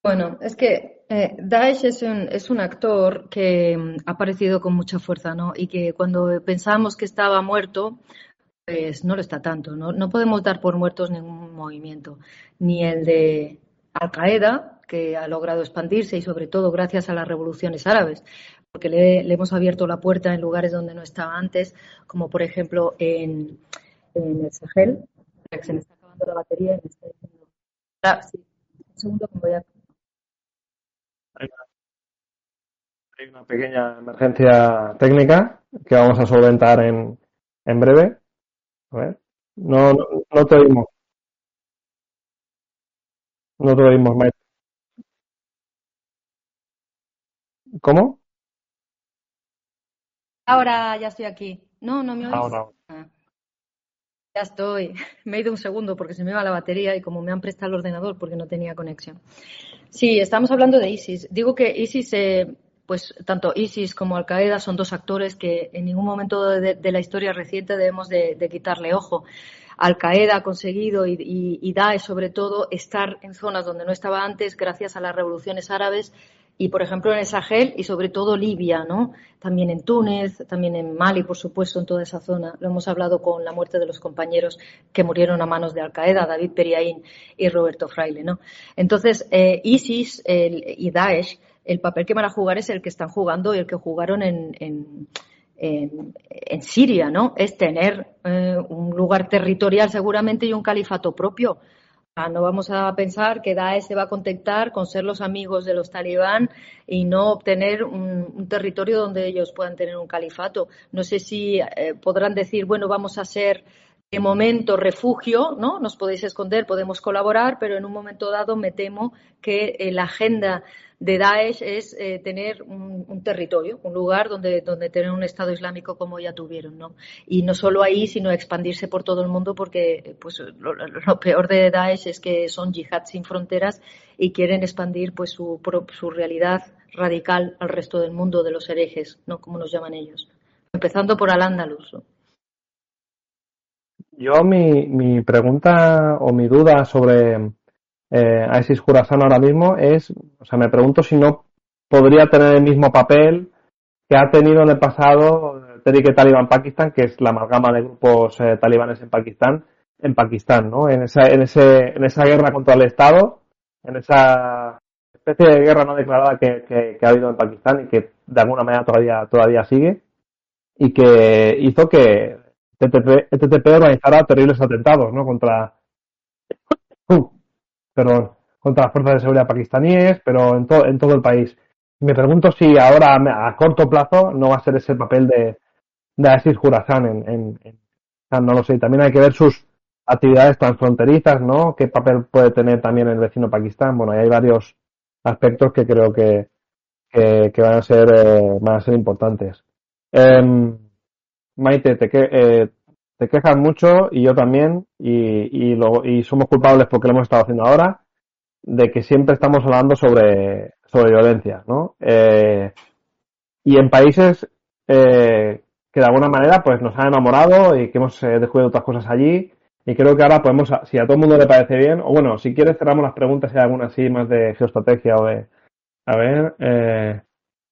Bueno, es que eh, Daesh es un, es un actor que mm, ha aparecido con mucha fuerza, ¿no? Y que cuando pensábamos que estaba muerto, pues no lo está tanto, ¿no? No podemos dar por muertos ningún movimiento, ni el de Al-Qaeda, que ha logrado expandirse y sobre todo gracias a las revoluciones árabes, porque le, le hemos abierto la puerta en lugares donde no estaba antes, como por ejemplo en, en el Sahel. Se me está acabando la batería y me está diciendo... Ah, sí, un segundo que me voy a... Hay una, hay una pequeña emergencia técnica que vamos a solventar en, en breve. A ver. No, no, no te oímos. No te oímos, Maite. ¿Cómo? Ahora ya estoy aquí. No, no me oís. Ahora. Ah, ya estoy. Me he ido un segundo porque se me iba la batería y como me han prestado el ordenador porque no tenía conexión. Sí, estamos hablando de ISIS. Digo que ISIS, eh, pues tanto ISIS como Al-Qaeda son dos actores que en ningún momento de, de la historia reciente debemos de, de quitarle ojo. Al-Qaeda ha conseguido y, y, y Daesh sobre todo estar en zonas donde no estaba antes gracias a las revoluciones árabes y por ejemplo en el Sahel y sobre todo Libia, ¿no? También en Túnez, también en Mali, por supuesto, en toda esa zona. Lo hemos hablado con la muerte de los compañeros que murieron a manos de Al-Qaeda, David Periaín y Roberto Fraile, ¿no? Entonces, eh, ISIS el, y Daesh, el papel que van a jugar es el que están jugando y el que jugaron en, en En, en Siria, ¿no? Es tener eh, un lugar territorial seguramente y un califato propio. Ah, no vamos a pensar que Daesh se va a contentar con ser los amigos de los talibán y no obtener un, un territorio donde ellos puedan tener un califato. No sé si eh, podrán decir, bueno, vamos a ser de momento refugio, ¿no? Nos podéis esconder, podemos colaborar, pero en un momento dado me temo que eh, la agenda de Daesh es eh, tener un, un territorio, un lugar donde, donde tener un Estado Islámico como ya tuvieron, ¿no? Y no solo ahí, sino expandirse por todo el mundo porque pues lo, lo peor de Daesh es que son yihad sin fronteras y quieren expandir pues su, su realidad radical al resto del mundo de los herejes, ¿no? Como nos llaman ellos. Empezando por Al-Ándalus, ¿no? Yo mi, mi pregunta o mi duda sobre eh, ISIS Khorasan ahora mismo es, o sea, me pregunto si no podría tener el mismo papel que ha tenido en el pasado Tehrik-e-Taliban Pakistán, que es la amalgama de grupos eh, talibanes en Pakistán, en Pakistán, ¿no? En esa, en ese, en esa guerra contra el Estado, en esa especie de guerra no declarada que, que, que ha habido en Pakistán y que de alguna manera todavía, todavía sigue y que hizo que T T P organizara terribles atentados, ¿no? Contra, uh, perdón, contra las fuerzas de seguridad pakistaníes, pero en, to, en todo el país. Me pregunto si ahora a corto plazo no va a ser ese papel de, de ISIS Khorasan en, en, en, no lo sé. También hay que ver sus actividades transfronterizas, ¿no? Qué papel puede tener también el vecino Pakistán. Bueno, hay varios aspectos que creo que, que, que van a ser eh, van a ser importantes. Eh, Maite, te, que, eh, te quejas mucho y yo también y, y, lo, y somos culpables porque lo hemos estado haciendo ahora de que siempre estamos hablando sobre sobre violencia, ¿no? Eh, y en países eh, que de alguna manera pues nos han enamorado y que hemos eh, descubierto otras cosas allí y creo que ahora podemos, si a todo el mundo le parece bien, o bueno, si quieres cerramos las preguntas si hay alguna así más de geoestrategia o de, a ver, eh,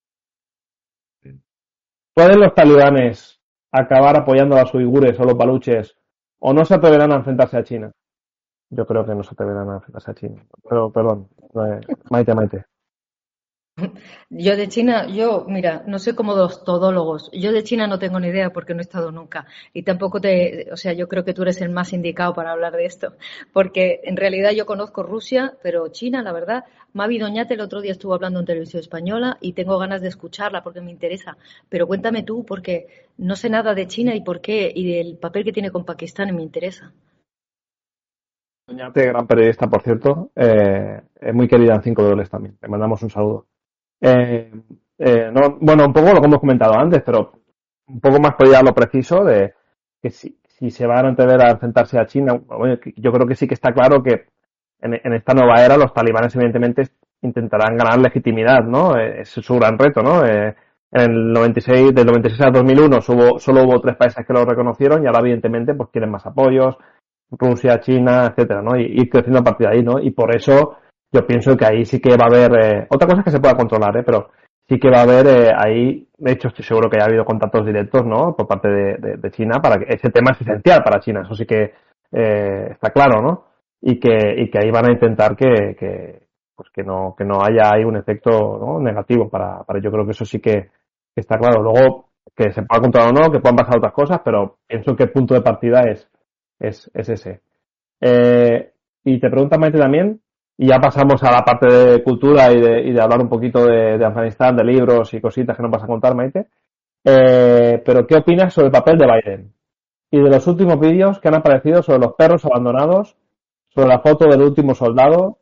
¿pueden los talibanes acabar apoyando a los uigures o los baluches o no se atreverán a enfrentarse a China? Yo creo que no se atreverán a enfrentarse a China. Pero, perdón, eh, Maite, Maite. Yo de China, yo, mira, no sé cómo los todólogos, yo de China no tengo ni idea porque no he estado nunca y tampoco te, o sea, yo creo que tú eres el más indicado para hablar de esto, porque en realidad yo conozco Rusia, pero China, la verdad, Mavi Doñate el otro día estuvo hablando en televisión española y tengo ganas de escucharla porque me interesa, pero cuéntame tú porque no sé nada de China y por qué y del papel que tiene con Pakistán y me interesa. Doñate, gran periodista, por cierto, eh, muy querida en cinco dobles también, le mandamos un saludo. Eh, eh, no, bueno, un poco lo que hemos comentado antes, pero un poco más por ya lo preciso de que si, si se van a atrever a enfrentarse a China, bueno, yo creo que sí que está claro que en, en esta nueva era los talibanes evidentemente intentarán ganar legitimidad, ¿no? Eh, ese es su gran reto, ¿no? Eh, en el noventa y seis, del noventa y seis al dos mil uno hubo, solo hubo tres países que lo reconocieron y ahora evidentemente pues quieren más apoyos, Rusia, China, etcétera, ¿no? Y ir creciendo a partir de ahí, ¿no? Y por eso yo pienso que ahí sí que va a haber, eh, otra cosa es que se pueda controlar, ¿eh? Pero sí que va a haber eh, ahí, de hecho estoy seguro que ya ha habido contactos directos, ¿no? Por parte de, de, de China, para que ese tema es esencial para China, eso sí que eh, está claro, ¿no? Y que, y que ahí van a intentar que, que, pues que no, que no haya ahí un efecto, ¿no? negativo para, para, yo creo que eso sí que, que está claro. Luego, que se pueda controlar o no, que puedan pasar otras cosas, pero pienso que el punto de partida es, es, es ese. Eh, y te pregunta Maite también, y ya pasamos a la parte de cultura y de, y de hablar un poquito de, de Afganistán, de libros y cositas que nos vas a contar, Maite. Eh, pero, ¿qué opinas sobre el papel de Biden? Y de los últimos vídeos que han aparecido sobre los perros abandonados, sobre la foto del último soldado,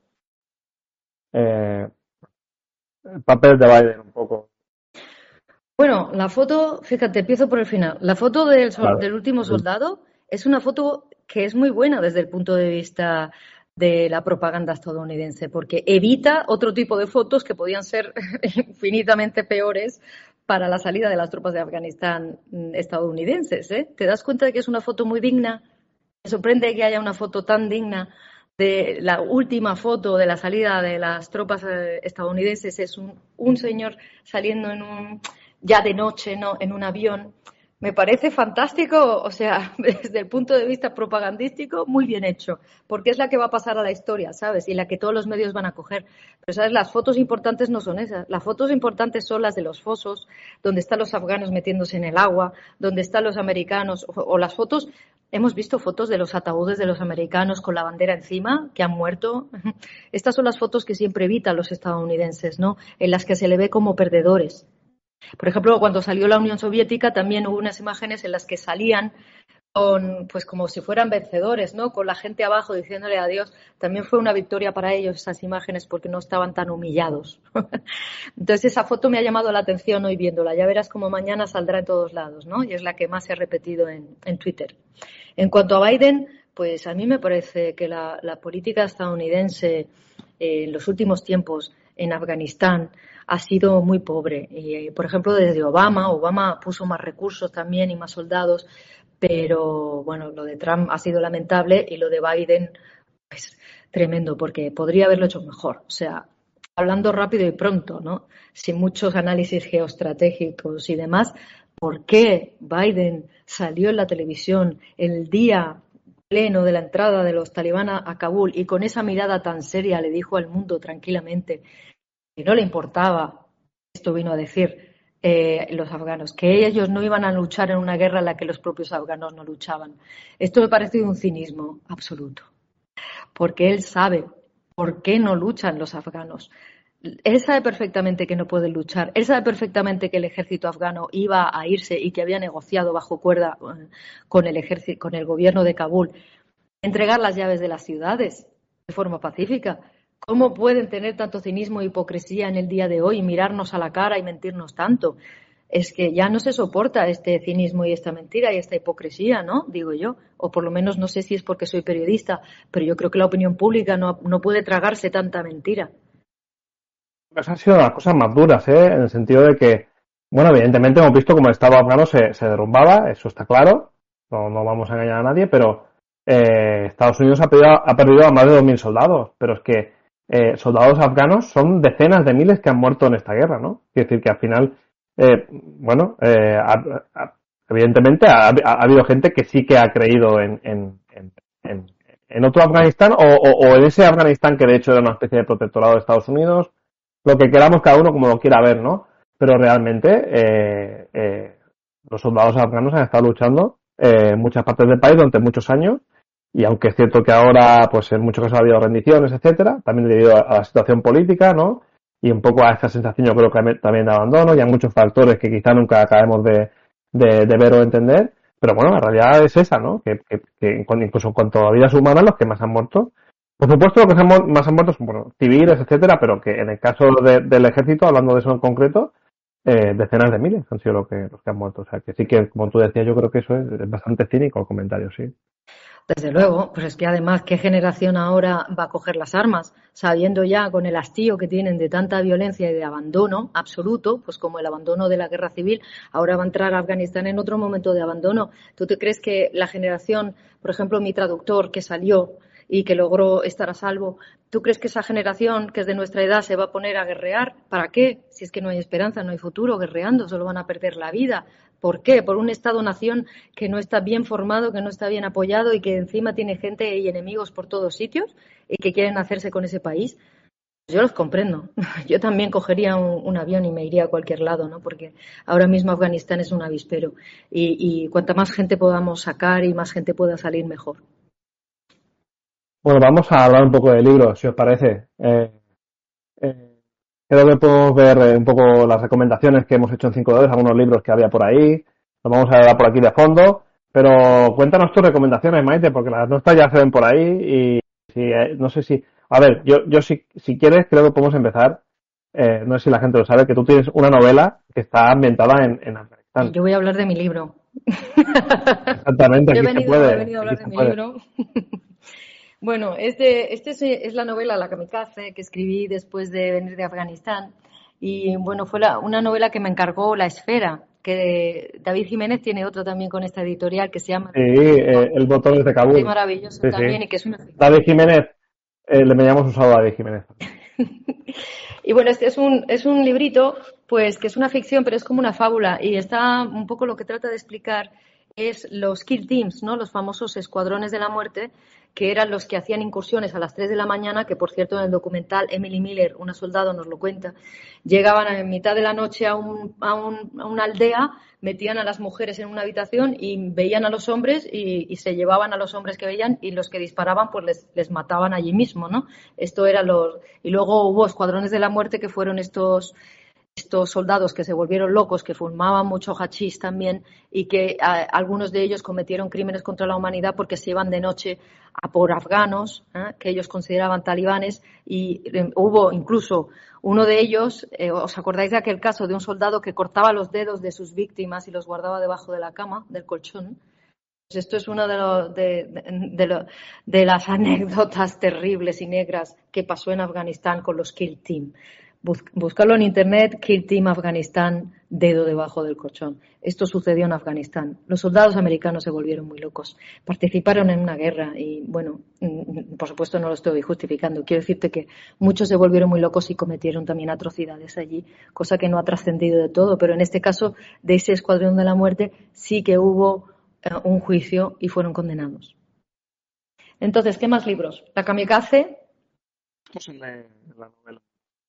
eh, el papel de Biden un poco. Bueno, la foto, fíjate, empiezo por el final. La foto del, sol, Claro. del último soldado es una foto que es muy buena desde el punto de vista de la propaganda estadounidense, porque evita otro tipo de fotos que podían ser infinitamente peores para la salida de las tropas de Afganistán estadounidenses, ¿eh? ¿Te das cuenta de que es una foto muy digna? Me sorprende que haya una foto tan digna de la última foto de la salida de las tropas estadounidenses. Es un, un señor saliendo en un, ya de noche, ¿no? En un avión. Me parece fantástico, o sea, desde el punto de vista propagandístico, muy bien hecho, porque es la que va a pasar a la historia, ¿sabes? Y la que todos los medios van a coger. Pero, ¿sabes? Las fotos importantes no son esas. Las fotos importantes son las de los fosos, donde están los afganos metiéndose en el agua, donde están los americanos, o, o las fotos. Hemos visto fotos de los ataúdes de los americanos con la bandera encima, que han muerto. Estas son las fotos que siempre evitan los estadounidenses, ¿no? En las que se le ve como perdedores. Por ejemplo, cuando salió la Unión Soviética también hubo unas imágenes en las que salían con, pues como si fueran vencedores, ¿no? Con la gente abajo diciéndole adiós. También fue una victoria para ellos esas imágenes porque no estaban tan humillados. Entonces esa foto me ha llamado la atención hoy viéndola. Ya verás como mañana saldrá en todos lados, ¿no? Y es la que más se ha repetido en, en Twitter. En cuanto a Biden, pues a mí me parece que la, la política estadounidense eh, en los últimos tiempos en Afganistán ha sido muy pobre. Y, por ejemplo, desde Obama, Obama puso más recursos también y más soldados, pero bueno, lo de Trump ha sido lamentable y lo de Biden, pues tremendo, porque podría haberlo hecho mejor. O sea, hablando rápido y pronto, ¿no? Sin muchos análisis geoestratégicos y demás, ¿por qué Biden salió en la televisión el día pleno de la entrada de los talibanes a Kabul y con esa mirada tan seria le dijo al mundo tranquilamente que no le importaba, esto vino a decir eh, los afganos, que ellos no iban a luchar en una guerra en la que los propios afganos no luchaban? Esto me parece un cinismo absoluto, porque él sabe por qué no luchan los afganos. Él sabe perfectamente que no pueden luchar. Él sabe perfectamente que el ejército afgano iba a irse y que había negociado bajo cuerda con el ejército, con el gobierno de Kabul, entregar las llaves de las ciudades de forma pacífica. ¿Cómo pueden tener tanto cinismo e hipocresía en el día de hoy, mirarnos a la cara y mentirnos tanto? Es que ya no se soporta este cinismo y esta mentira y esta hipocresía, ¿no? Digo yo. O por lo menos no sé si es porque soy periodista, pero yo creo que la opinión pública no, no puede tragarse tanta mentira. Esas han sido las cosas más duras, ¿eh? En el sentido de que, bueno, evidentemente hemos visto cómo el Estado afgano se, se derrumbaba, eso está claro, no, no vamos a engañar a nadie, pero eh, Estados Unidos ha perdido, ha perdido a más de dos mil soldados, pero es que eh, soldados afganos son decenas de miles que han muerto en esta guerra, ¿no? Es decir, que al final, eh, bueno, eh, ha, ha, evidentemente ha, ha habido gente que sí que ha creído en, en, en, en, en otro Afganistán o, o, o en ese Afganistán que de hecho era una especie de protectorado de Estados Unidos, lo que queramos cada uno como lo quiera ver, ¿no? Pero realmente eh, eh, los soldados afganos han estado luchando eh, en muchas partes del país durante muchos años y aunque es cierto que ahora pues en muchos casos ha habido rendiciones, etcétera, también debido a la situación política, ¿no? Y un poco a esta sensación yo creo que también de abandono y a muchos factores que quizá nunca acabemos de, de, de ver o entender, pero bueno, la realidad es esa, ¿no? Que, que, que incluso en cuanto a vidas humanas los que más han muerto, por supuesto, los que más han muerto son bueno, civiles, etcétera, pero que en el caso de, del ejército, hablando de eso en concreto, eh, decenas de miles han sido lo que, los que han muerto. O sea, que sí que, como tú decías, yo creo que eso es, es bastante cínico el comentario, sí. Desde luego, pues es que además, ¿qué generación ahora va a coger las armas? Sabiendo ya con el hastío que tienen de tanta violencia y de abandono absoluto, pues como el abandono de la guerra civil, ahora va a entrar a Afganistán en otro momento de abandono. ¿Tú te crees que la generación, por ejemplo, mi traductor que salió y que logró estar a salvo. ¿Tú crees que esa generación, que es de nuestra edad, se va a poner a guerrear? ¿Para qué? Si es que no hay esperanza, no hay futuro guerreando, solo van a perder la vida. ¿Por qué? Por un Estado-nación que no está bien formado, que no está bien apoyado y que encima tiene gente y enemigos por todos sitios y que quieren hacerse con ese país. Yo los comprendo. Yo también cogería un, un avión y me iría a cualquier lado, ¿no? Porque ahora mismo Afganistán es un avispero y, y cuanta más gente podamos sacar y más gente pueda salir, mejor. Bueno, vamos a hablar un poco de libros, si os parece. Eh, eh, creo que podemos ver eh, un poco las recomendaciones que hemos hecho en cinco dólares, algunos libros que había por ahí. Los vamos a dar por aquí de fondo. Pero cuéntanos tus recomendaciones, Maite, porque las nuestras ya se ven por ahí y si, eh, no sé si... A ver, yo, yo si, si quieres, creo que podemos empezar. Eh, no sé si la gente lo sabe, que tú tienes una novela que está ambientada en, en Afganistán. Yo voy a hablar de mi libro. Exactamente, aquí Yo he venido, se puede. he venido a hablar de mi puede. libro. Bueno, este, este es, es la novela La Kamikaze que escribí después de venir de Afganistán. Y bueno, fue la, una novela que me encargó La Esfera, que David Jiménez tiene otro también con esta editorial que se llama... Sí, eh, El botón es de Kabul. Es maravilloso sí, también sí. y que es una... David Jiménez, eh, le llamamos usado a David Jiménez. Y bueno, este es un, es un librito, pues que es una ficción, pero es como una fábula y está un poco lo que trata de explicar es los kill teams, ¿no? Los famosos escuadrones de la muerte, que eran los que hacían incursiones a las tres de la mañana, que por cierto en el documental Emily Miller, una soldado, nos lo cuenta, llegaban en mitad de la noche a, un, a, un, a una aldea, metían a las mujeres en una habitación y veían a los hombres y, y se llevaban a los hombres que veían y los que disparaban pues les, les mataban allí mismo, ¿no? Esto era los... Y luego hubo escuadrones de la muerte que fueron estos... estos soldados que se volvieron locos, que fumaban mucho hachís también y que a, algunos de ellos cometieron crímenes contra la humanidad porque se iban de noche a por afganos, ¿eh? que ellos consideraban talibanes y eh, hubo incluso uno de ellos, eh, ¿os acordáis de aquel caso de un soldado que cortaba los dedos de sus víctimas y los guardaba debajo de la cama, del colchón? Pues esto es una de, lo, de, de, de, lo, de las anécdotas terribles y negras que pasó en Afganistán con los Kill Team. Buscarlo en internet, Kill Team Afganistán, dedo debajo del colchón. Esto sucedió en Afganistán. Los soldados americanos se volvieron muy locos. Participaron en una guerra y, bueno, por supuesto no lo estoy justificando. Quiero decirte que muchos se volvieron muy locos y cometieron también atrocidades allí, cosa que no ha trascendido de todo. Pero en este caso, de ese escuadrón de la muerte, sí que hubo eh, un juicio y fueron condenados. Entonces, ¿qué más libros? La Kamikaze. Estamos en la, en la novela.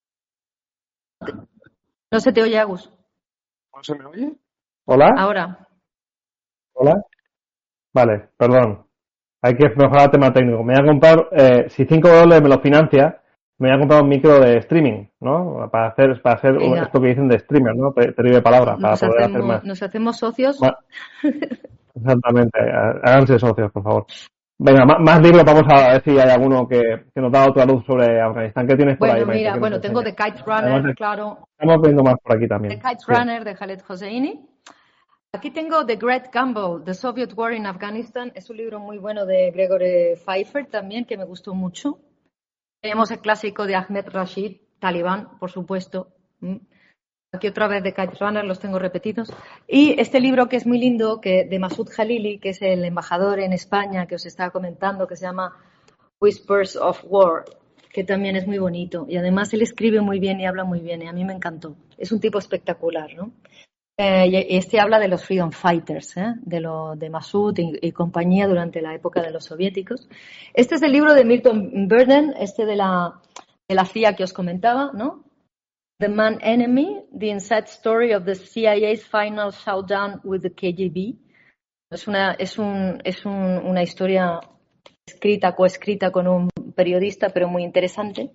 No se te oye, Agus. ¿No se me oye? ¿Hola? Ahora. ¿Hola? Vale, perdón. Hay que mejorar el tema técnico. Me voy a comprar, eh, si cinco dólares me lo financia, me voy a comprar un micro de streaming, ¿no? Para hacer, para hacer Venga. esto que dicen de streamer, ¿no? Terrible palabra, para Nos poder hacemos, hacer más. Nos hacemos socios. Ma- Exactamente. Háganse socios, por favor. Venga, más, más libros, vamos a ver si hay alguno que, que nos da otra luz sobre Afganistán. ¿Qué tienes por Bueno, ahí, Maite? mira, ¿Qué bueno, nos tengo The enseñas? Kite Runner, Además, claro. Estamos viendo más por aquí también. The Kite Sí. Runner de Khaled Hosseini. Aquí tengo The Great Gamble, The Soviet War in Afghanistan. Es un libro muy bueno de Gregory Pfeiffer también, que me gustó mucho. Tenemos el clásico de Ahmed Rashid, Talibán, por supuesto. Mm. Aquí otra vez de Kite Runner, los tengo repetidos. Y este libro que es muy lindo, que de Masoud Khalili, que es el embajador en España que os estaba comentando, que se llama Whispers of War, que también es muy bonito. Y además él escribe muy bien y habla muy bien, y a mí me encantó. Es un tipo espectacular, ¿no? Eh, y este habla de los Freedom Fighters, ¿eh? de, lo, de Masoud y, y compañía durante la época de los soviéticos. Este es el libro de Milton Burden, este de la, de la C I A que os comentaba, ¿no? The Man Enemy, The Inside Story of the C I A's Final Showdown with the K G B. Es una, es un, es un, una historia escrita, coescrita con un periodista, pero muy interesante.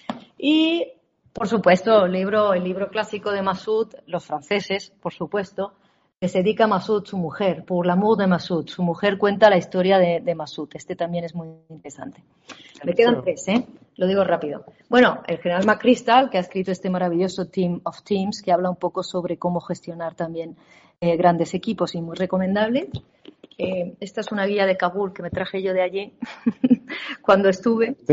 Y, por supuesto, el libro, el libro clásico de Masoud, Los franceses, por supuesto, que se dedica a Masoud, su mujer, Pour l'amour de Masoud. Su mujer cuenta la historia de, de Masoud. Este también es muy interesante. Me quedan tres, ¿eh? Lo digo rápido. Bueno, el general McChrystal, que ha escrito este maravilloso Team of Teams, que habla un poco sobre cómo gestionar también eh, grandes equipos y muy recomendable. Eh, esta es una guía de Kabul que me traje yo de allí cuando estuve. Sí.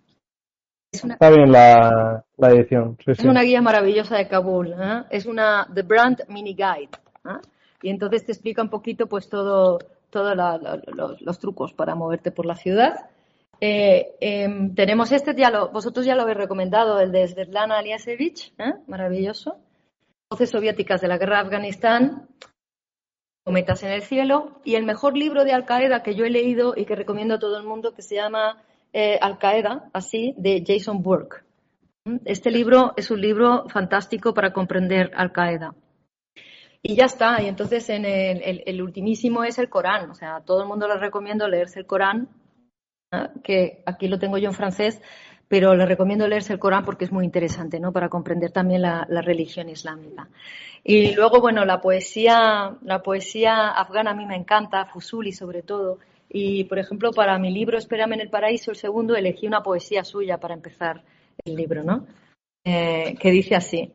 Es una, Está bien la, la edición. Sí, es sí. una guía maravillosa de Kabul. ¿eh? Es una The Brand Mini Guide. ¿eh? Y entonces te explica un poquito pues todo, todo la, la, los, los trucos para moverte por la ciudad. Eh, eh, tenemos este, ya lo, vosotros ya lo habéis recomendado, el de Svetlana Alexievich, ¿eh? Maravilloso. Voces soviéticas de la guerra de Afganistán, Cometas en el cielo, y el mejor libro de Al Qaeda que yo he leído y que recomiendo a todo el mundo, que se llama eh, Al Qaeda, así, de Jason Burke. Este libro es un libro fantástico para comprender Al Qaeda. Y ya está, y entonces en el, el, el ultimísimo es el Corán, o sea, a todo el mundo les recomiendo leerse el Corán, ¿eh? Que aquí lo tengo yo en francés, pero les recomiendo leerse el Corán porque es muy interesante, ¿no? Para comprender también la, la religión islámica. Y luego, bueno, la poesía, la poesía afgana a mí me encanta, Fusuli sobre todo, y por ejemplo para mi libro Espérame en el paraíso, el segundo, elegí una poesía suya para empezar el libro, ¿no? Eh, que dice así: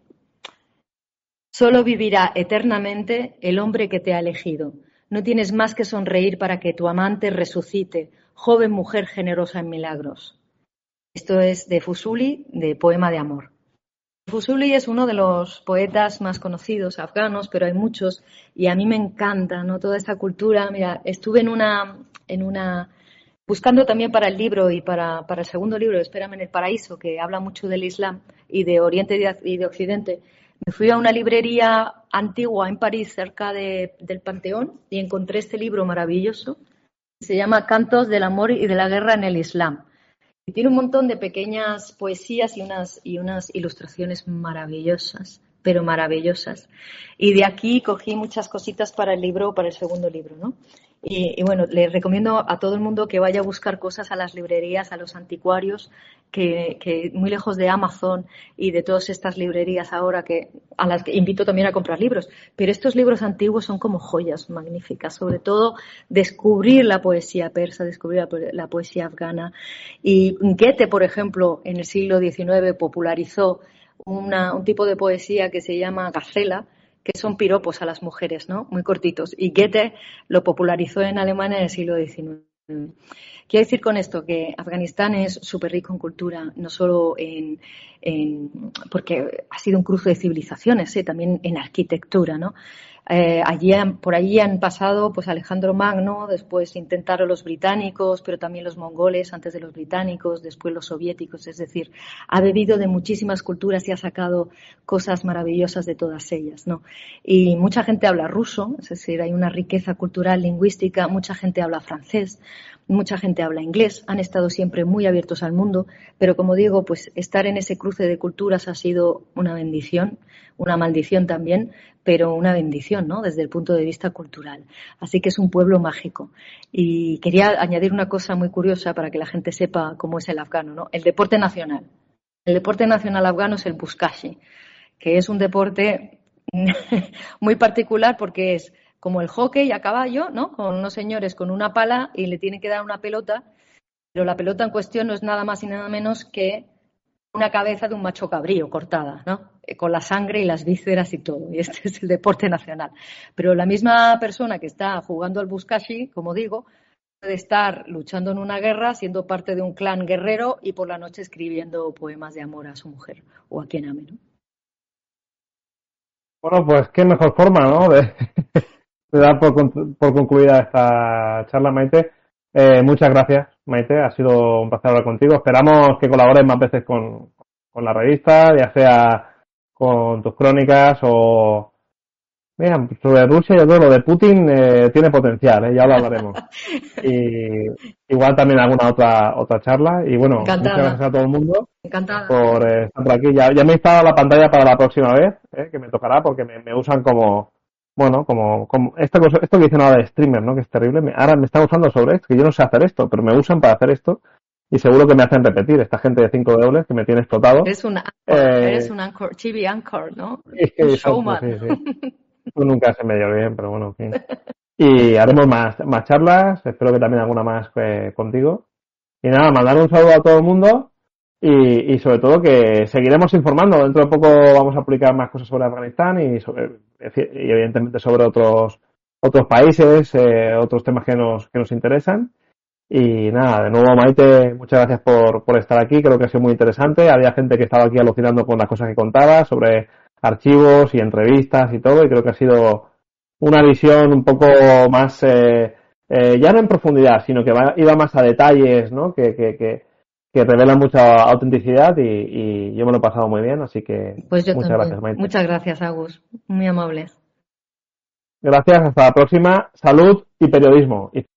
solo vivirá eternamente el hombre que te ha elegido. No tienes más que sonreír para que tu amante resucite, joven mujer generosa en milagros. Esto es de Fusuli, de Poema de Amor. Fusuli es uno de los poetas más conocidos afganos, pero hay muchos y a mí me encanta, ¿no? Toda esta cultura. Mira, estuve en una, en una buscando también para el libro y para, para el segundo libro, Espérame en el paraíso, que habla mucho del Islam y de Oriente y de Occidente. Me fui a una librería antigua en París, cerca de, del Panteón, y encontré este libro maravilloso. Se llama Cantos del amor y de la guerra en el Islam. Y tiene un montón de pequeñas poesías y unas, y unas ilustraciones maravillosas, pero maravillosas. Y de aquí cogí muchas cositas para el libro, para el segundo libro, ¿no? Y, y bueno, le recomiendo a todo el mundo que vaya a buscar cosas a las librerías, a los anticuarios, que, que muy lejos de Amazon y de todas estas librerías ahora, que a las que invito también a comprar libros. Pero estos libros antiguos son como joyas magníficas, sobre todo descubrir la poesía persa, descubrir la, la poesía afgana. Y Goethe, por ejemplo, en el siglo diecinueve popularizó una, un tipo de poesía que se llama gacela, que son piropos a las mujeres, ¿no? Muy cortitos. Y Goethe lo popularizó en Alemania en el siglo diecinueve. Quiero decir con esto que Afganistán es súper rico en cultura, no solo en, en porque ha sido un cruce de civilizaciones, ¿eh? También en arquitectura, ¿no? Eh, allí han, por allí han pasado pues Alejandro Magno, después intentaron los británicos, pero también los mongoles antes de los británicos, después los soviéticos, es decir, ha bebido de muchísimas culturas y ha sacado cosas maravillosas de todas ellas, ¿no? Y mucha gente habla ruso, es decir, hay una riqueza cultural, lingüística, mucha gente habla francés, mucha gente habla inglés, han estado siempre muy abiertos al mundo, pero como digo, pues estar en ese cruce de culturas ha sido una bendición, una maldición también, pero una bendición, ¿no? Desde el punto de vista cultural. Así que es un pueblo mágico. Y quería añadir una cosa muy curiosa para que la gente sepa cómo es el afgano, ¿no? El deporte nacional. El deporte nacional afgano es el buzkashi, que es un deporte muy particular porque es como el hockey a caballo, ¿no? Con unos señores con una pala y le tienen que dar una pelota, pero la pelota en cuestión no es nada más y nada menos que una cabeza de un macho cabrío cortada, ¿no? Con la sangre y las vísceras y todo. Y este es el deporte nacional. Pero la misma persona que está jugando al buzkashi, como digo, puede estar luchando en una guerra, siendo parte de un clan guerrero y por la noche escribiendo poemas de amor a su mujer o a quien ame, ¿no? Bueno, pues qué mejor forma, ¿no? De, de dar por, por concluida esta charla, Maite. Eh, muchas gracias, Maite. Ha sido un placer hablar contigo. Esperamos que colabores más veces con, con la revista, ya sea con tus crónicas o... Mira, sobre Rusia yo creo que lo de Putin eh, tiene potencial, ¿eh? Ya lo hablaremos. Y igual también alguna otra otra charla. Y bueno, Encantada. Muchas gracias a todo el mundo Encantada. por eh, estar por aquí. Ya, ya me he instalado la pantalla para la próxima vez, ¿eh? Que me tocará porque me, me usan como... Bueno, como, como esto, esto que dicen ahora de streamer, ¿no? Que es terrible. Me, ahora me están usando sobre esto, que yo no sé hacer esto, pero me usan para hacer esto y seguro que me hacen repetir. Esta gente de cinco dobles que me tiene explotado. Eres un anchor, eh, eres un anchor, T V anchor, ¿no? Es que un exacto, showman. sí, sí. Tú nunca se me dio bien, pero bueno, en fin. Y haremos más, más charlas, espero que también alguna más eh, contigo. Y nada, mandar un saludo a todo el mundo y, y sobre todo que seguiremos informando. Dentro de poco vamos a publicar más cosas sobre Afganistán y, sobre, y evidentemente sobre otros otros países, eh, otros temas que nos que nos interesan. Y nada, de nuevo Maite, muchas gracias por, por estar aquí, creo que ha sido muy interesante. Había gente que estaba aquí alucinando con las cosas que contaba sobre archivos y entrevistas y todo, y creo que ha sido una visión un poco más eh, eh, ya no en profundidad, sino que va, iba más a detalles, ¿no? Que, que, que, que revelan mucha autenticidad y, y yo me lo he pasado muy bien, así que pues yo muchas también. gracias, Maite. Muchas gracias, Agus. Muy amable. Gracias, hasta la próxima. Salud y periodismo. Y